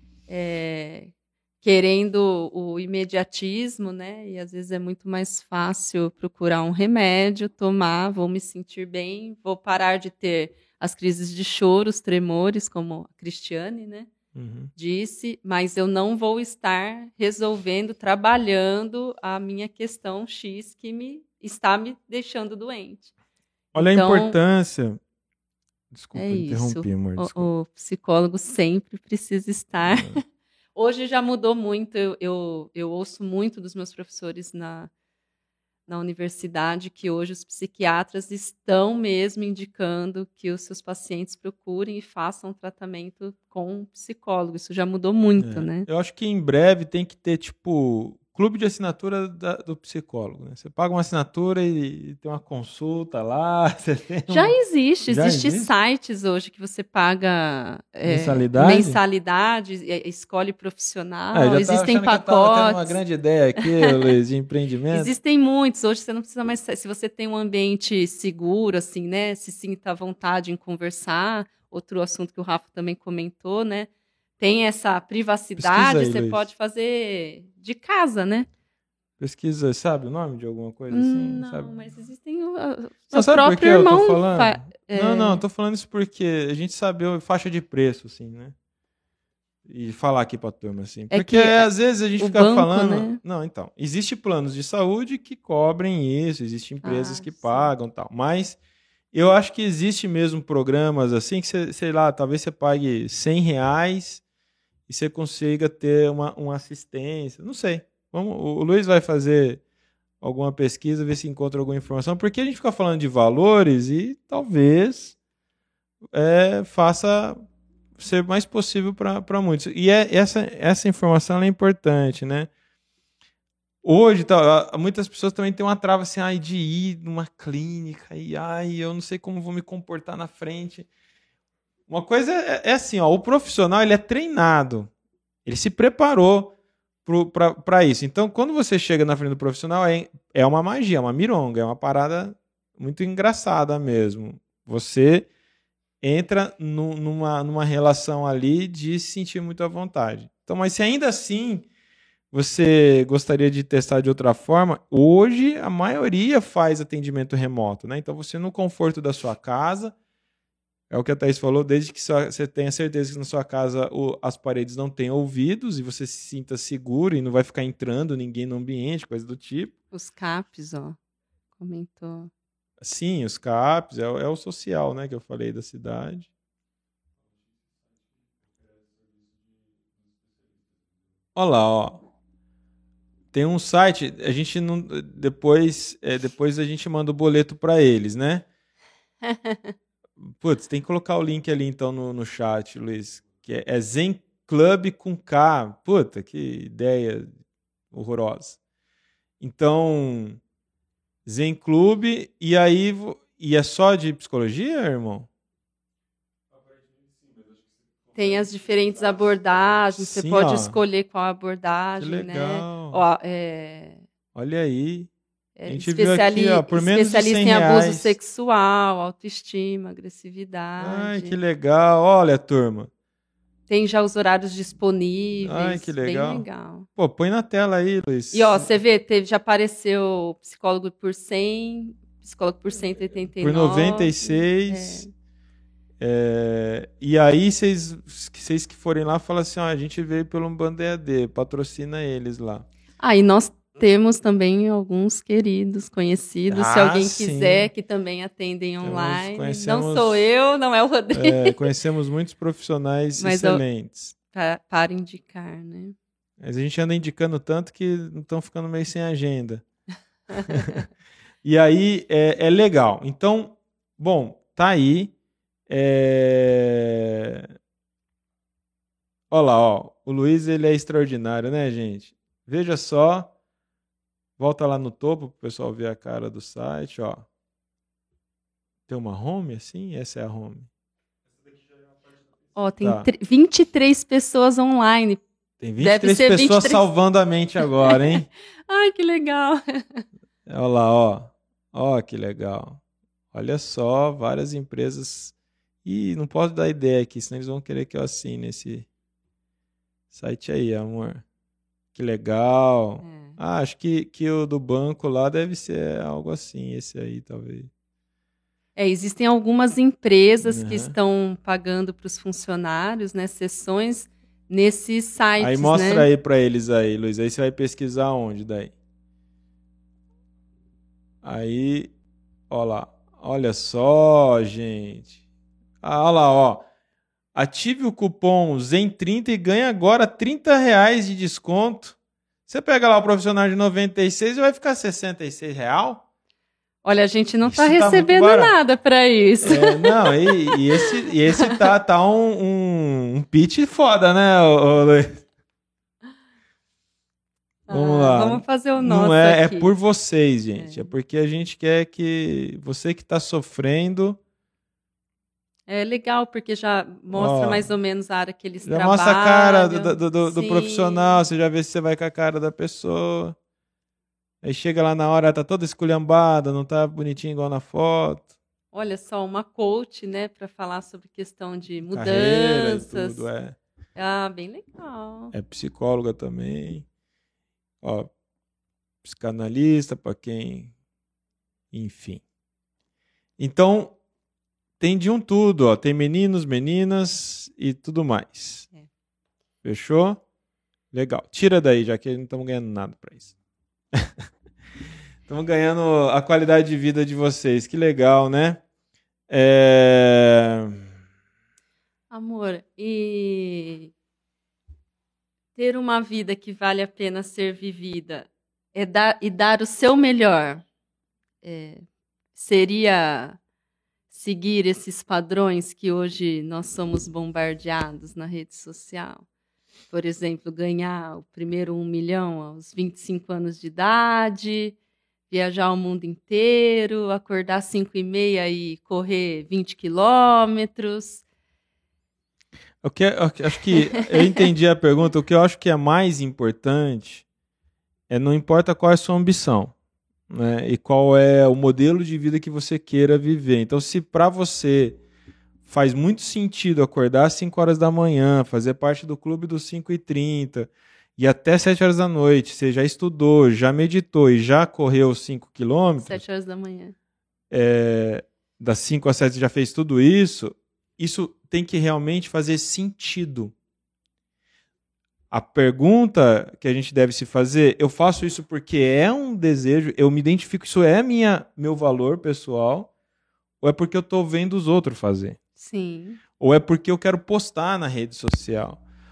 querendo o imediatismo, né? E às vezes é muito mais fácil procurar um remédio, tomar, vou me sentir bem, vou parar de ter as crises de choro, os tremores, como a Cristiane, né? Disse, mas eu não vou estar resolvendo, trabalhando a minha questão X que está me deixando doente. Olha então, a importância. Desculpa, interrompi, amor. O psicólogo sempre precisa estar. Hoje já mudou muito. Eu ouço muito dos meus professores na universidade que hoje os psiquiatras estão mesmo indicando que os seus pacientes procurem e façam um tratamento com um psicólogo. Isso já mudou muito, né? Eu acho que em breve tem que ter, clube de assinatura do psicólogo, né? Você paga uma assinatura e tem uma consulta lá. Já existe sites hoje que você paga mensalidade, escolhe profissional, existem pacotes. Eu tava tendo uma grande ideia aqui, Luiz, de empreendimento. Existem muitos. Hoje você não precisa mais. Se você tem um ambiente seguro, assim, né? Se sinta à vontade em conversar. Outro assunto que o Rafa também comentou, né? Tem essa privacidade, aí, você Luiz. Pode fazer de casa, né? Pesquisa, sabe o nome de alguma coisa assim? Não, sabe? mas existem o sabe por que eu tô falando? Não, tô falando isso porque a gente sabe a faixa de preço, assim, né? E falar aqui pra turma, assim. Porque às vezes a gente fica falando... Né? Não, então, existe planos de saúde que cobrem isso, existem empresas que pagam e tal, mas... Eu acho que existe mesmo programas assim que você, sei lá, talvez você pague R$100 e você consiga ter uma assistência. Não sei. O Luiz vai fazer alguma pesquisa, ver se encontra alguma informação, porque a gente fica falando de valores e talvez faça ser mais possível para muitos. E essa informação é importante, né? Hoje, muitas pessoas também têm uma trava assim, de ir numa clínica e eu não sei como vou me comportar na frente. Uma coisa é assim, o profissional ele é treinado, ele se preparou para isso. Então, quando você chega na frente do profissional, é uma magia, é uma mironga, é uma parada muito engraçada mesmo. Você entra numa relação ali de se sentir muito à vontade. Então, mas se ainda assim você gostaria de testar de outra forma, hoje a maioria faz atendimento remoto, né? Então você no conforto da sua casa, é o que a Thaís falou, desde que você tenha certeza que na sua casa as paredes não têm ouvidos e você se sinta seguro e não vai ficar entrando ninguém no ambiente, coisa do tipo. Os CAPs, comentou. Sim, os CAPs, é o social, né, que eu falei da cidade. Olha lá, ó. Tem um site, a gente não. Depois a gente manda o boleto para eles, né? Putz, tem que colocar o link ali então no chat, Luiz. Que é Zen Club com K. Puta, que ideia horrorosa. Então, Zen Club, e aí. E é só de psicologia, irmão? Tem as diferentes abordagens, Sim, você pode ó. escolher qual abordagem, Que legal. né? Ó, Olha aí. A gente viu aqui, ó, por menos de especialista R$100. em abuso sexual, autoestima, agressividade. Ai, que legal. Olha, turma. Tem já os horários disponíveis. Ai, que legal. Bem legal. Pô, põe na tela aí, Luiz. E ó, você vê, já apareceu psicólogo por 100, psicólogo por 189. Por 96. E aí, vocês que forem lá, falam assim, ó, a gente veio pelo Banda EAD, patrocina eles lá. E nós temos também alguns queridos, conhecidos, se alguém quiser, que também atendem online. Não sou eu, não é o Rodrigo. Conhecemos muitos profissionais excelentes. Para indicar, né? Mas a gente anda indicando tanto que não estão ficando meio sem agenda. E aí, é legal. Então, bom, tá aí. Olha lá, ó. O Luiz, ele é extraordinário, né, gente? Veja só. Volta lá no topo para o pessoal ver a cara do site, ó. Tem uma home assim? Essa é a home. Ó, tem 23 pessoas online. Tem 23 pessoas salvando a mente agora, hein? Ai, que legal. Olha lá, ó. Ó, que legal. Olha só, várias empresas. Ih, não posso dar ideia aqui, senão eles vão querer que eu assine esse site aí, amor. Que legal. Acho que o do banco lá deve ser algo assim, esse aí, talvez. Existem algumas empresas que estão pagando para os funcionários, né, sessões nesses sites. Aí mostra aí para eles aí, Luiz. Aí você vai pesquisar onde daí? Aí, ó lá. Olha só, gente. Olha lá, ó. Ative o cupom ZEN30 e ganha agora R$30 de desconto. Você pega lá o profissional de 96 e vai ficar R$66. Olha, a gente não está recebendo nada para isso. Não, e esse tá um pitch foda, né, Luiz? Vamos lá. Vamos fazer o nosso Não aqui. É por vocês, gente. É porque a gente quer que você que está sofrendo... É legal, porque já mostra mais ou menos a área que eles trabalham. Já mostra a cara do profissional, você já vê se você vai com a cara da pessoa. Aí chega lá na hora, tá toda esculhambada, não tá bonitinho igual na foto. Olha só, uma coach, né, para falar sobre questão de mudanças. Carreira e tudo, bem legal. É psicóloga também. Ó, psicanalista para quem... Enfim. Então... Tem de um tudo, ó. Tem meninos, meninas e tudo mais. Fechou? Legal. Tira daí, já que não estamos ganhando nada para isso. Estamos ganhando a qualidade de vida de vocês. Que legal, né? Amor, e ter uma vida que vale a pena ser vivida e dar o seu melhor seria... seguir esses padrões que hoje nós somos bombardeados na rede social. Por exemplo, ganhar o primeiro 1 milhão aos 25 anos de idade, viajar o mundo inteiro, acordar às 5h30 e correr 20 quilômetros. Acho que eu entendi a pergunta. O que eu acho que é mais importante não importa qual é a sua ambição. Né? E qual é o modelo de vida que você queira viver. Então, se para você faz muito sentido acordar às 5 horas da manhã, fazer parte do clube dos 5h30 e até 7 horas da noite, você já estudou, já meditou e já correu 5 quilômetros... 7 horas da manhã. Das 5 às 7 já fez tudo isso, isso tem que realmente fazer sentido. A pergunta que a gente deve se fazer, eu faço isso porque é um desejo, eu me identifico, isso é meu valor pessoal, ou é porque eu estou vendo os outros fazer? Sim. Ou é porque eu quero postar na rede social?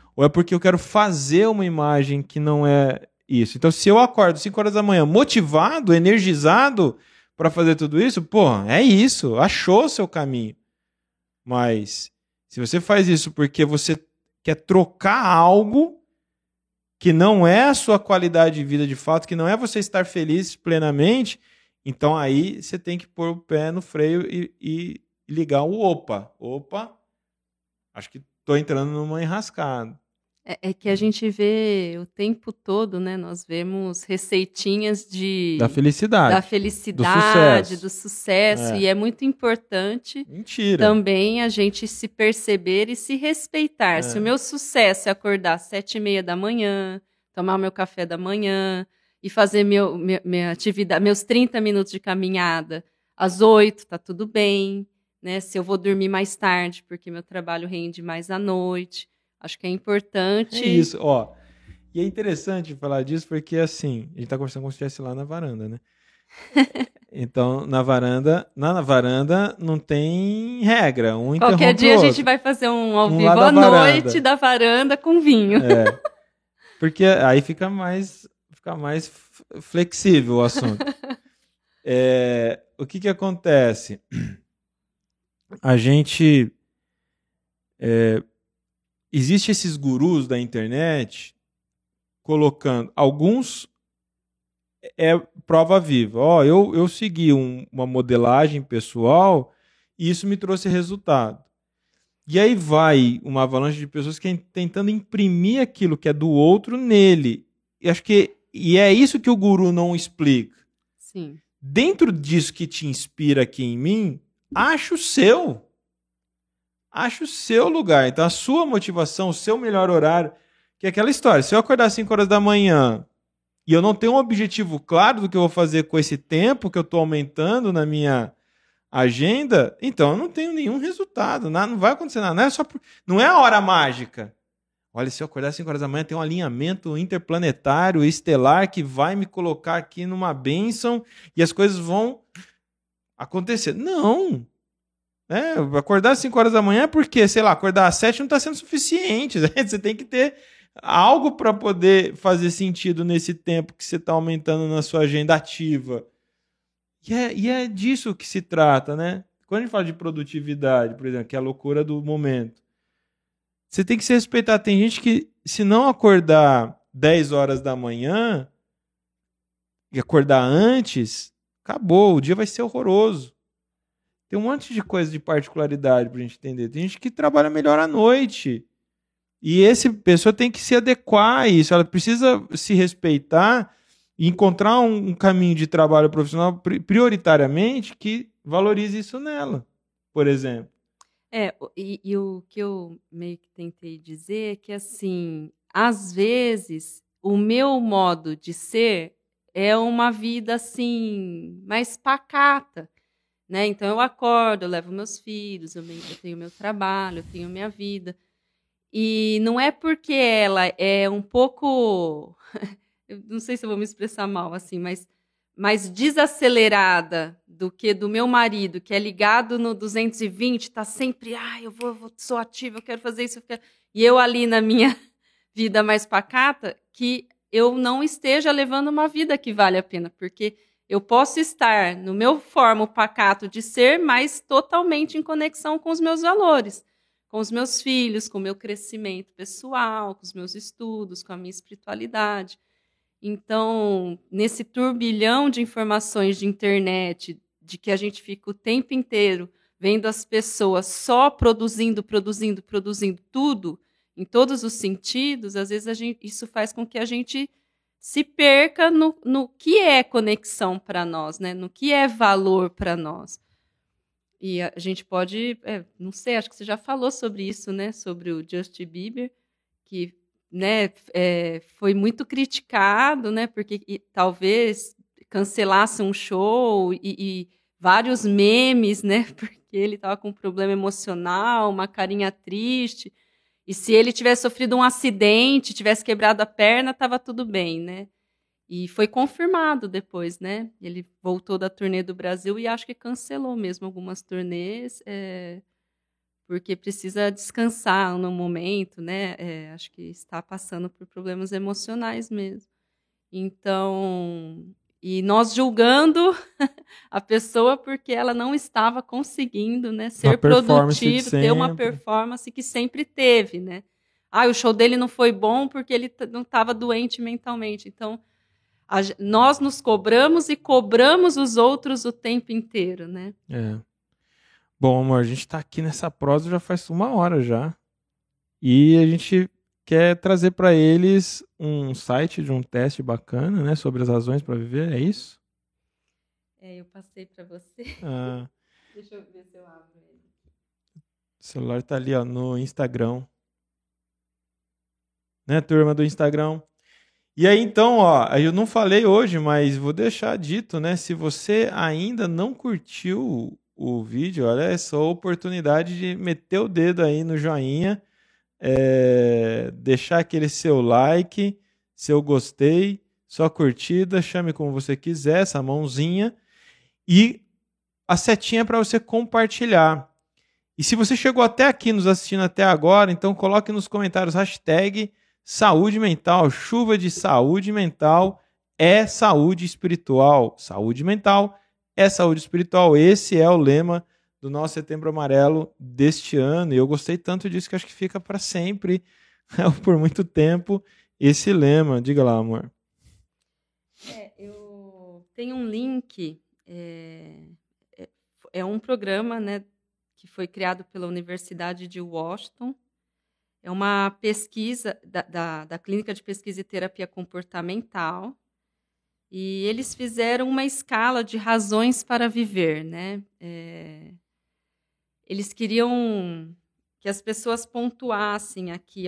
ou é porque eu quero fazer uma imagem que não é isso. Então, se eu acordo 5 horas da manhã motivado, energizado para fazer tudo isso, é isso, achou o seu caminho. Mas se você faz isso porque você quer trocar algo que não é a sua qualidade de vida de fato, que não é você estar feliz plenamente, então aí você tem que pôr o pé no freio e ligar o opa, acho que estou entrando numa enrascada. É que a gente vê o tempo todo, né? Nós vemos receitinhas da felicidade, do sucesso, e é muito importante Mentira. também a gente se perceber e se respeitar. Se o meu sucesso é acordar às 7h30 da manhã, tomar o meu café da manhã e fazer minha atividade, meus 30 minutos de caminhada às 8, tá tudo bem, né? Se eu vou dormir mais tarde, porque meu trabalho rende mais à noite. Acho que é importante. É isso, E é interessante falar disso porque, assim, a gente tá conversando como se estivesse lá na varanda, né? Então, na varanda não tem regra. Qualquer dia a gente vai fazer um ao vivo à noite da varanda com vinho. Porque aí fica mais flexível o assunto. O que acontece? A gente... Existem esses gurus da internet colocando... Alguns é prova viva. Eu segui uma modelagem pessoal e isso me trouxe resultado. E aí vai uma avalanche de pessoas que tentando imprimir aquilo que é do outro nele. E é isso que o guru não explica. Sim. Dentro disso que te inspira aqui em mim, acha o seu lugar. Então, a sua motivação, o seu melhor horário, que é aquela história. Se eu acordar às 5 horas da manhã e eu não tenho um objetivo claro do que eu vou fazer com esse tempo que eu estou aumentando na minha agenda, então eu não tenho nenhum resultado. Não vai acontecer nada. Não é a hora mágica. Olha, se eu acordar às 5 horas da manhã, tem um alinhamento interplanetário, estelar, que vai me colocar aqui numa bênção e as coisas vão acontecer. Não. Acordar às 5 horas da manhã é porque, acordar às 7 não está sendo suficiente. Né? Você tem que ter algo para poder fazer sentido nesse tempo que você está aumentando na sua agenda ativa. E é disso que se trata, né? Quando a gente fala de produtividade, por exemplo, que é a loucura do momento, você tem que se respeitar. Tem gente que, se não acordar 10 horas da manhã e acordar antes, acabou, o dia vai ser horroroso. Tem um monte de coisa de particularidade para a gente entender. Tem gente que trabalha melhor à noite. E essa pessoa tem que se adequar a isso. Ela precisa se respeitar e encontrar um caminho de trabalho profissional prioritariamente que valorize isso nela, por exemplo. E o que eu meio que tentei dizer é que, assim, às vezes, o meu modo de ser é uma vida, assim, mais pacata, né? Então, eu acordo, eu levo meus filhos, eu tenho meu trabalho, eu tenho minha vida. E não é porque ela é um pouco... eu não sei se eu vou me expressar mal, assim, mas mais desacelerada do que do meu marido, que é ligado no 220, está sempre, sou ativa, eu quero fazer isso, e eu ali na minha vida mais pacata, que eu não esteja levando uma vida que vale a pena, porque eu posso estar no meu forma pacato de ser, mas totalmente em conexão com os meus valores, com os meus filhos, com o meu crescimento pessoal, com os meus estudos, com a minha espiritualidade. Então, nesse turbilhão de informações de internet, de que a gente fica o tempo inteiro vendo as pessoas só produzindo tudo, em todos os sentidos, às vezes isso faz com que a gente se perca no que é conexão para nós, né? No que é valor para nós. E a gente pode, não sei, acho que você já falou sobre isso, né? Sobre o Justin Bieber, que... né, foi muito criticado, né, porque talvez cancelasse um show e vários memes, né, porque ele estava com um problema emocional, uma carinha triste, e se ele tivesse sofrido um acidente, tivesse quebrado a perna, estava tudo bem, né? E foi confirmado depois, né? Ele voltou da turnê do Brasil e acho que cancelou mesmo algumas turnês, porque precisa descansar no momento, né? Acho que está passando por problemas emocionais mesmo. Então, e nós julgando a pessoa porque ela não estava conseguindo, né, ser produtiva, ter uma performance que sempre teve, né? O show dele não foi bom porque ele não estava doente mentalmente. Então, nós nos cobramos e cobramos os outros o tempo inteiro, né? Bom, amor, a gente está aqui nessa prosa já faz 1 hora já. E a gente quer trazer para eles um site de um teste bacana, né, sobre as razões para viver, é isso? Eu passei para você. Deixa eu ver se eu abro ele. O celular tá ali, ó, no Instagram. Né, turma do Instagram? E aí, então, ó, eu não falei hoje, mas vou deixar dito, né, se você ainda não curtiu o vídeo, olha essa oportunidade de meter o dedo aí no joinha, deixar aquele seu like, seu gostei, sua curtida, chame como você quiser, essa mãozinha, e a setinha para você compartilhar. E se você chegou até aqui, nos assistindo até agora, então coloque nos comentários hashtag saúde mental, chuva de saúde mental é saúde espiritual. Saúde mental é saúde espiritual. Esse é o lema do nosso Setembro Amarelo deste ano. E eu gostei tanto disso que acho que fica para sempre, por muito tempo, esse lema. Diga lá, amor. Eu tenho um link, é um programa, né, que foi criado pela Universidade de Washington. É uma pesquisa da Clínica de Pesquisa e Terapia Comportamental. E eles fizeram uma escala de razões para viver, né? Eles queriam que as pessoas pontuassem aqui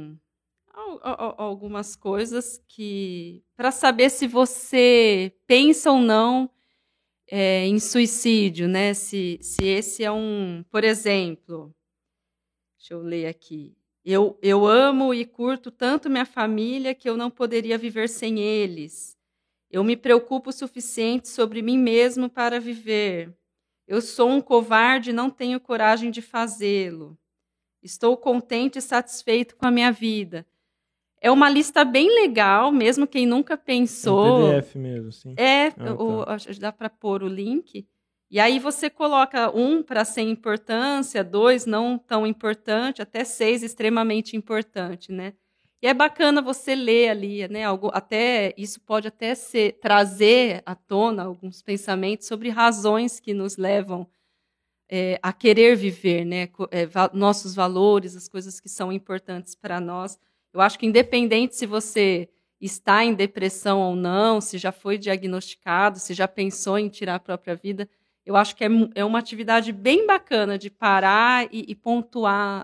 algumas coisas para saber se você pensa ou não em suicídio, né? Se esse é por exemplo, deixa eu ler aqui. Eu amo e curto tanto minha família que eu não poderia viver sem eles. Eu me preocupo o suficiente sobre mim mesmo para viver. Eu sou um covarde e não tenho coragem de fazê-lo. Estou contente e satisfeito com a minha vida. É uma lista bem legal, mesmo quem nunca pensou. É um PDF mesmo, sim. Dá para pôr o link. E aí você coloca 1 para sem importância, 2 não tão importante, até 6 extremamente importante, né? E é bacana você ler ali, né? Isso pode até trazer à tona alguns pensamentos sobre razões que nos levam a querer viver, né? Nossos valores, as coisas que são importantes para nós. Eu acho que independente se você está em depressão ou não, se já foi diagnosticado, se já pensou em tirar a própria vida, eu acho que é uma atividade bem bacana de parar e pontuar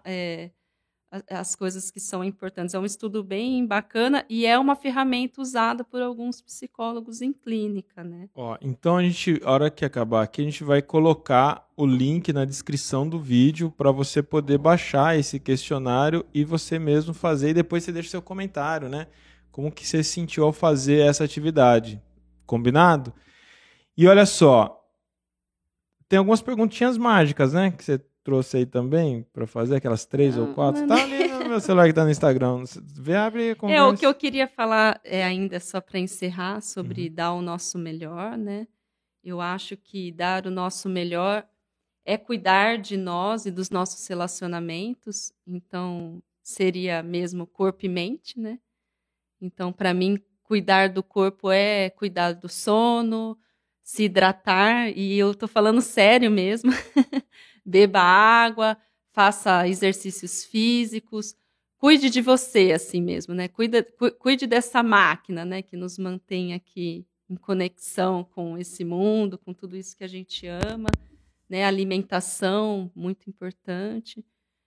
as coisas que são importantes. É um estudo bem bacana e é uma ferramenta usada por alguns psicólogos em clínica, né? Então, a hora que acabar aqui, a gente vai colocar o link na descrição do vídeo para você poder baixar esse questionário e você mesmo fazer, e depois você deixa seu comentário, né? Como que você sentiu ao fazer essa atividade. Combinado? E olha só, tem algumas perguntinhas mágicas, né? Que você trouxe aí também para fazer, aquelas 3 ou 4. Tá ali no meu celular que tá no Instagram. Abre e conversa. O que eu queria falar ainda, só para encerrar, sobre dar o nosso melhor, né? Eu acho que dar o nosso melhor é cuidar de nós e dos nossos relacionamentos. Então, seria mesmo corpo e mente, né? Então, para mim, cuidar do corpo é cuidar do sono, se hidratar, e eu estou falando sério mesmo. Beba água, faça exercícios físicos, cuide de você assim mesmo, né? Cuide dessa máquina, né, que nos mantém aqui em conexão com esse mundo, com tudo isso que a gente ama, né? Alimentação, muito importante.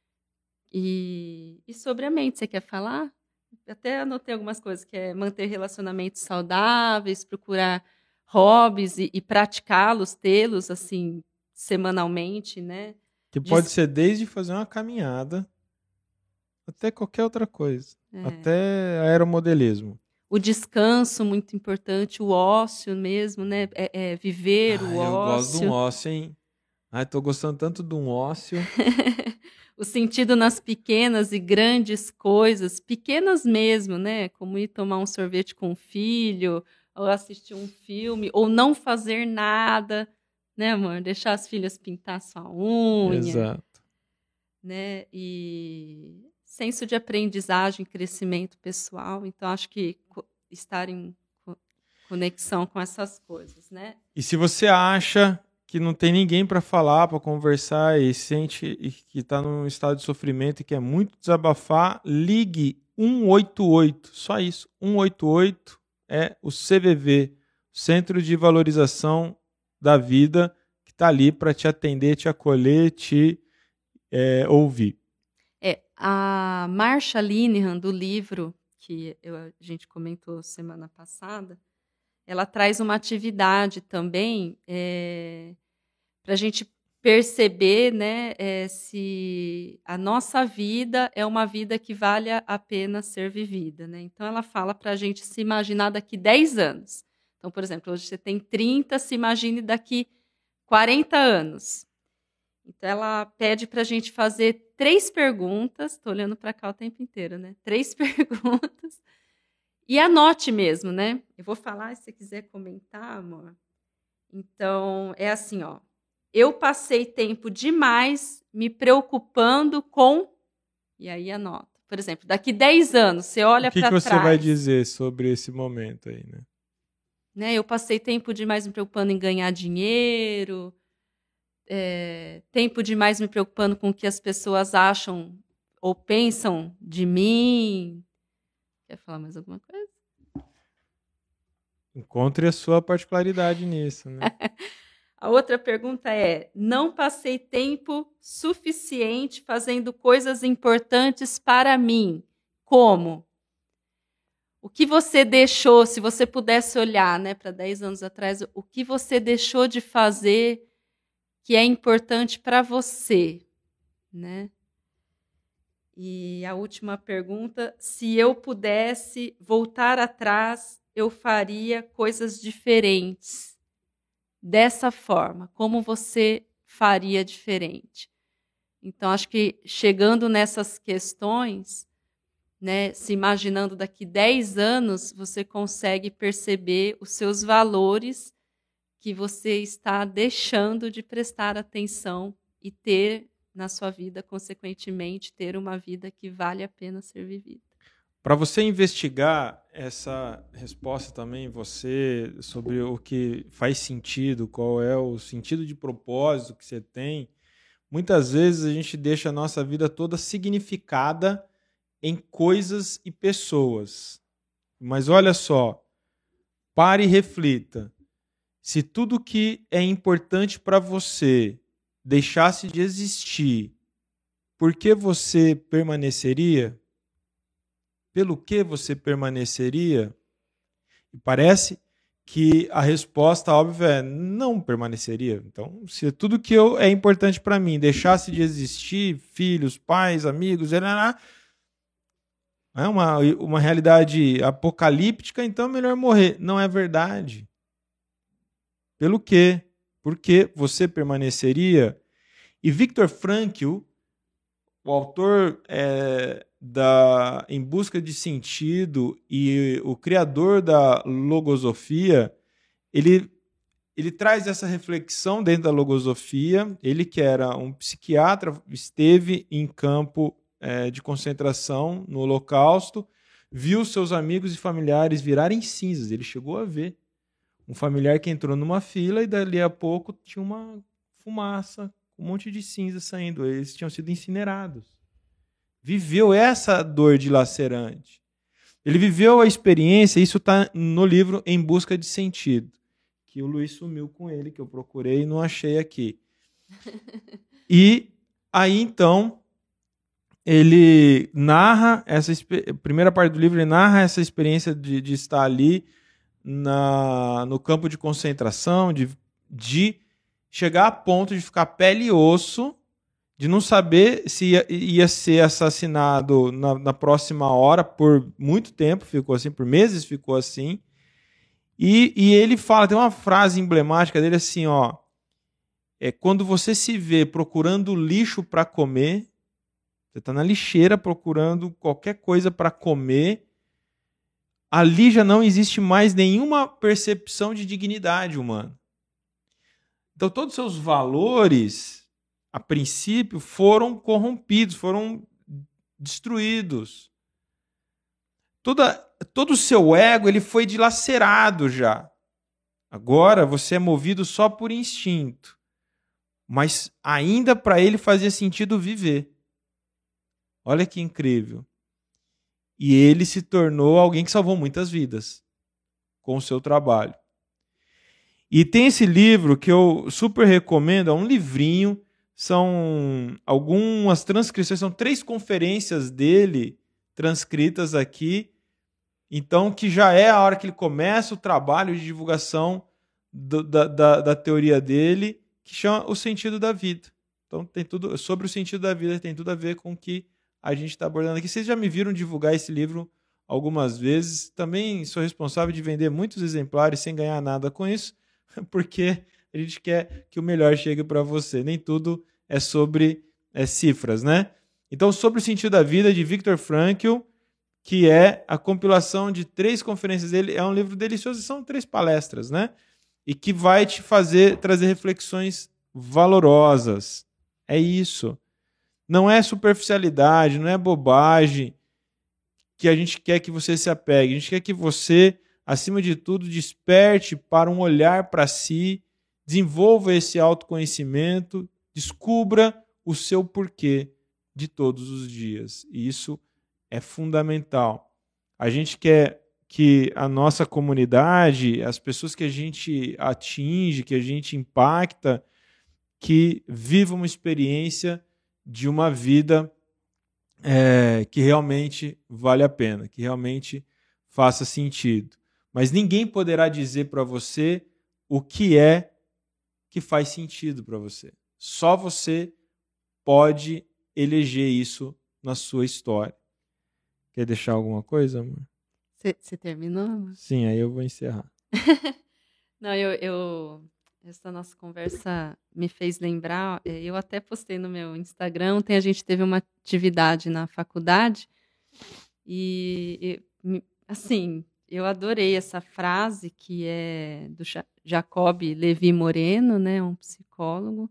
E sobre a mente, você quer falar? Até anotei algumas coisas, que é manter relacionamentos saudáveis, procurar hobbies e praticá-los, tê-los assim semanalmente, né? Que pode ser desde fazer uma caminhada até qualquer outra coisa, até aeromodelismo. O descanso, muito importante, o ócio mesmo, né? Viver o ócio. Eu gosto de um ócio, hein? Tô gostando tanto de um ócio. o sentido nas pequenas e grandes coisas, pequenas mesmo, né? Como ir tomar um sorvete com o filho, ou assistir um filme, ou não fazer nada, né, amor? Deixar as filhas pintar sua unha. Exato. Né? E senso de aprendizagem, crescimento pessoal. Então, acho que estar em conexão com essas coisas, né? E se você acha que não tem ninguém para falar, para conversar e sente que está num estado de sofrimento e quer muito desabafar, ligue 188, só isso. 188 é o CVV, Centro de Valorização da Vida, que está ali para te atender, te acolher, te ouvir. A Marsha Linehan, do livro que a gente comentou semana passada, ela traz uma atividade também para a gente perceber, né, se a nossa vida é uma vida que vale a pena ser vivida. Né? Então, ela fala para a gente se imaginar daqui 10 anos. Então, por exemplo, hoje você tem 30, se imagine daqui 40 anos. Então, ela pede para a gente fazer 3 perguntas. Estou olhando para cá o tempo inteiro, né? 3 perguntas. E anote mesmo, né? Eu vou falar, se você quiser comentar, amor. Então, é assim, ó. Eu passei tempo demais me preocupando com... E aí anota. Por exemplo, daqui 10 anos, você olha para trás... O que você vai dizer sobre esse momento aí, né? Eu passei tempo demais me preocupando em ganhar dinheiro... tempo demais me preocupando com o que as pessoas acham ou pensam de mim. Quer falar mais alguma coisa? Encontre a sua particularidade nisso, né? A outra pergunta é: não passei tempo suficiente fazendo coisas importantes para mim. Como? O que você deixou, se você pudesse olhar, né, para 10 anos atrás, o que você deixou de fazer que é importante para você, né? E a última pergunta: se eu pudesse voltar atrás, eu faria coisas diferentes. Dessa forma, como você faria diferente? Então, acho que chegando nessas questões, né, se imaginando daqui 10 anos, você consegue perceber os seus valores que você está deixando de prestar atenção e ter na sua vida, consequentemente, ter uma vida que vale a pena ser vivida. Para você investigar essa resposta também, você, sobre o que faz sentido, qual é o sentido de propósito que você tem, muitas vezes a gente deixa a nossa vida toda significada em coisas e pessoas. Mas olha só, pare e reflita. Se tudo que é importante para você deixasse de existir, por que você permaneceria? Pelo que você permaneceria? E parece que a resposta óbvia é não permaneceria. Então, se tudo que é importante para mim deixasse de existir, filhos, pais, amigos, é uma realidade apocalíptica, então é melhor morrer. Não é verdade. Pelo quê? Por que você permaneceria? E Viktor Frankl, o autor Em Busca de Sentido e o criador da logosofia, ele traz essa reflexão dentro da logosofia. Ele, que era um psiquiatra, esteve em campo de concentração no Holocausto, viu seus amigos e familiares virarem cinzas. Ele chegou a ver um familiar que entrou numa fila e dali a pouco tinha uma fumaça, um monte de cinza saindo. Eles tinham sido incinerados. Viveu essa dor dilacerante. Ele viveu a experiência, isso está no livro Em Busca de Sentido, que o Luiz sumiu com ele, que eu procurei e não achei aqui. E aí, então, ele narra a primeira parte do livro, ele narra essa experiência de estar ali no campo de concentração, de chegar a ponto de ficar pele e osso, de não saber se ia ser assassinado na próxima hora. Por muito tempo ficou assim, por meses ficou assim. E ele fala, tem uma frase emblemática dele assim, ó: quando você se vê procurando lixo para comer, Você está na lixeira procurando qualquer coisa para comer. Ali já não existe mais nenhuma percepção de dignidade humana. Então, todos os seus valores, a princípio, foram corrompidos, foram destruídos. Todo o seu ego ele foi dilacerado já. Agora você é movido só por instinto. Mas ainda para ele fazia sentido viver. Olha que incrível. E ele se tornou alguém que salvou muitas vidas com o seu trabalho. E tem esse livro que eu super recomendo, é um livrinho, são algumas transcrições, são 3 conferências dele transcritas aqui, então que já é a hora que ele começa o trabalho de divulgação da teoria dele, que chama O Sentido da Vida. Então tem tudo sobre o sentido da vida, tem tudo a ver com o que a gente está abordando aqui. Vocês já me viram divulgar esse livro algumas vezes, também sou responsável de vender muitos exemplares sem ganhar nada com isso, porque a gente quer que o melhor chegue para você. Nem tudo é sobre cifras, né? Então, Sobre o Sentido da Vida, de Viktor Frankl, que é a compilação de 3 conferências dele, é um livro delicioso, são 3 palestras, né? E que vai te trazer reflexões valorosas. É isso. Não é superficialidade, não é bobagem que a gente quer que você se apegue. A gente quer que você, acima de tudo, desperte para um olhar para si, desenvolva esse autoconhecimento, descubra o seu porquê de todos os dias. E isso é fundamental. A gente quer que a nossa comunidade, as pessoas que a gente atinge, que a gente impacta, que vivam uma experiência de uma vida que realmente vale a pena, que realmente faça sentido. Mas ninguém poderá dizer para você o que é que faz sentido para você. Só você pode eleger isso na sua história. Quer deixar alguma coisa, amor? Você terminou, amor? Sim, aí eu vou encerrar. Não, essa nossa conversa me fez lembrar, eu até postei no meu Instagram, a gente teve uma atividade na faculdade e assim, eu adorei essa frase que é do Jacob Levi Moreno, né, um psicólogo,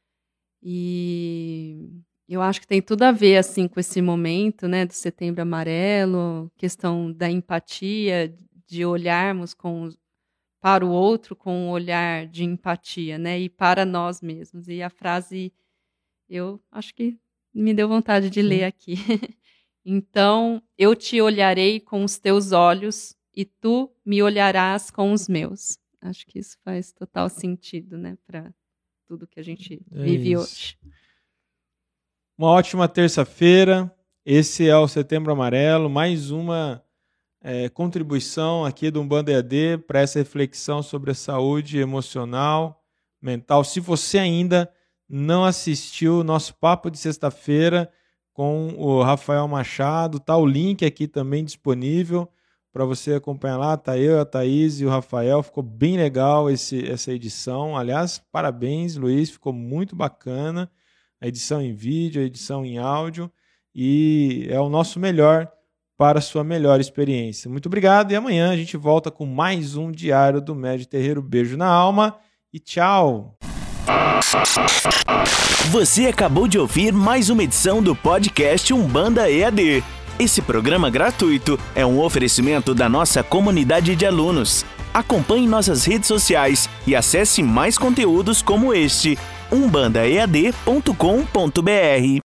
e eu acho que tem tudo a ver assim, com esse momento, né, do Setembro Amarelo, questão da empatia, de olharmos para o outro com um olhar de empatia, né, e para nós mesmos. E a frase, eu acho que me deu vontade de ler aqui. Então, eu te olharei com os teus olhos e tu me olharás com os meus. Acho que isso faz total sentido, né, para tudo que a gente vive hoje. Uma ótima terça-feira. Esse é o Setembro Amarelo, mais uma contribuição aqui do Umbanda EAD para essa reflexão sobre a saúde emocional, mental. Se você ainda não assistiu o nosso papo de sexta-feira com o Rafael Machado, tá o link aqui também disponível para você acompanhar lá. Tá eu, a Thaís e o Rafael. Ficou bem legal essa edição. Aliás, parabéns, Luiz. Ficou muito bacana. A edição em vídeo, a edição em áudio. E é o nosso melhor para a sua melhor experiência. Muito obrigado e amanhã a gente volta com mais um Diário do Médio Terreiro. Beijo na alma e tchau! Você acabou de ouvir mais uma edição do podcast Umbanda EAD. Esse programa gratuito é um oferecimento da nossa comunidade de alunos. Acompanhe nossas redes sociais e acesse mais conteúdos como este, umbandaead.com.br.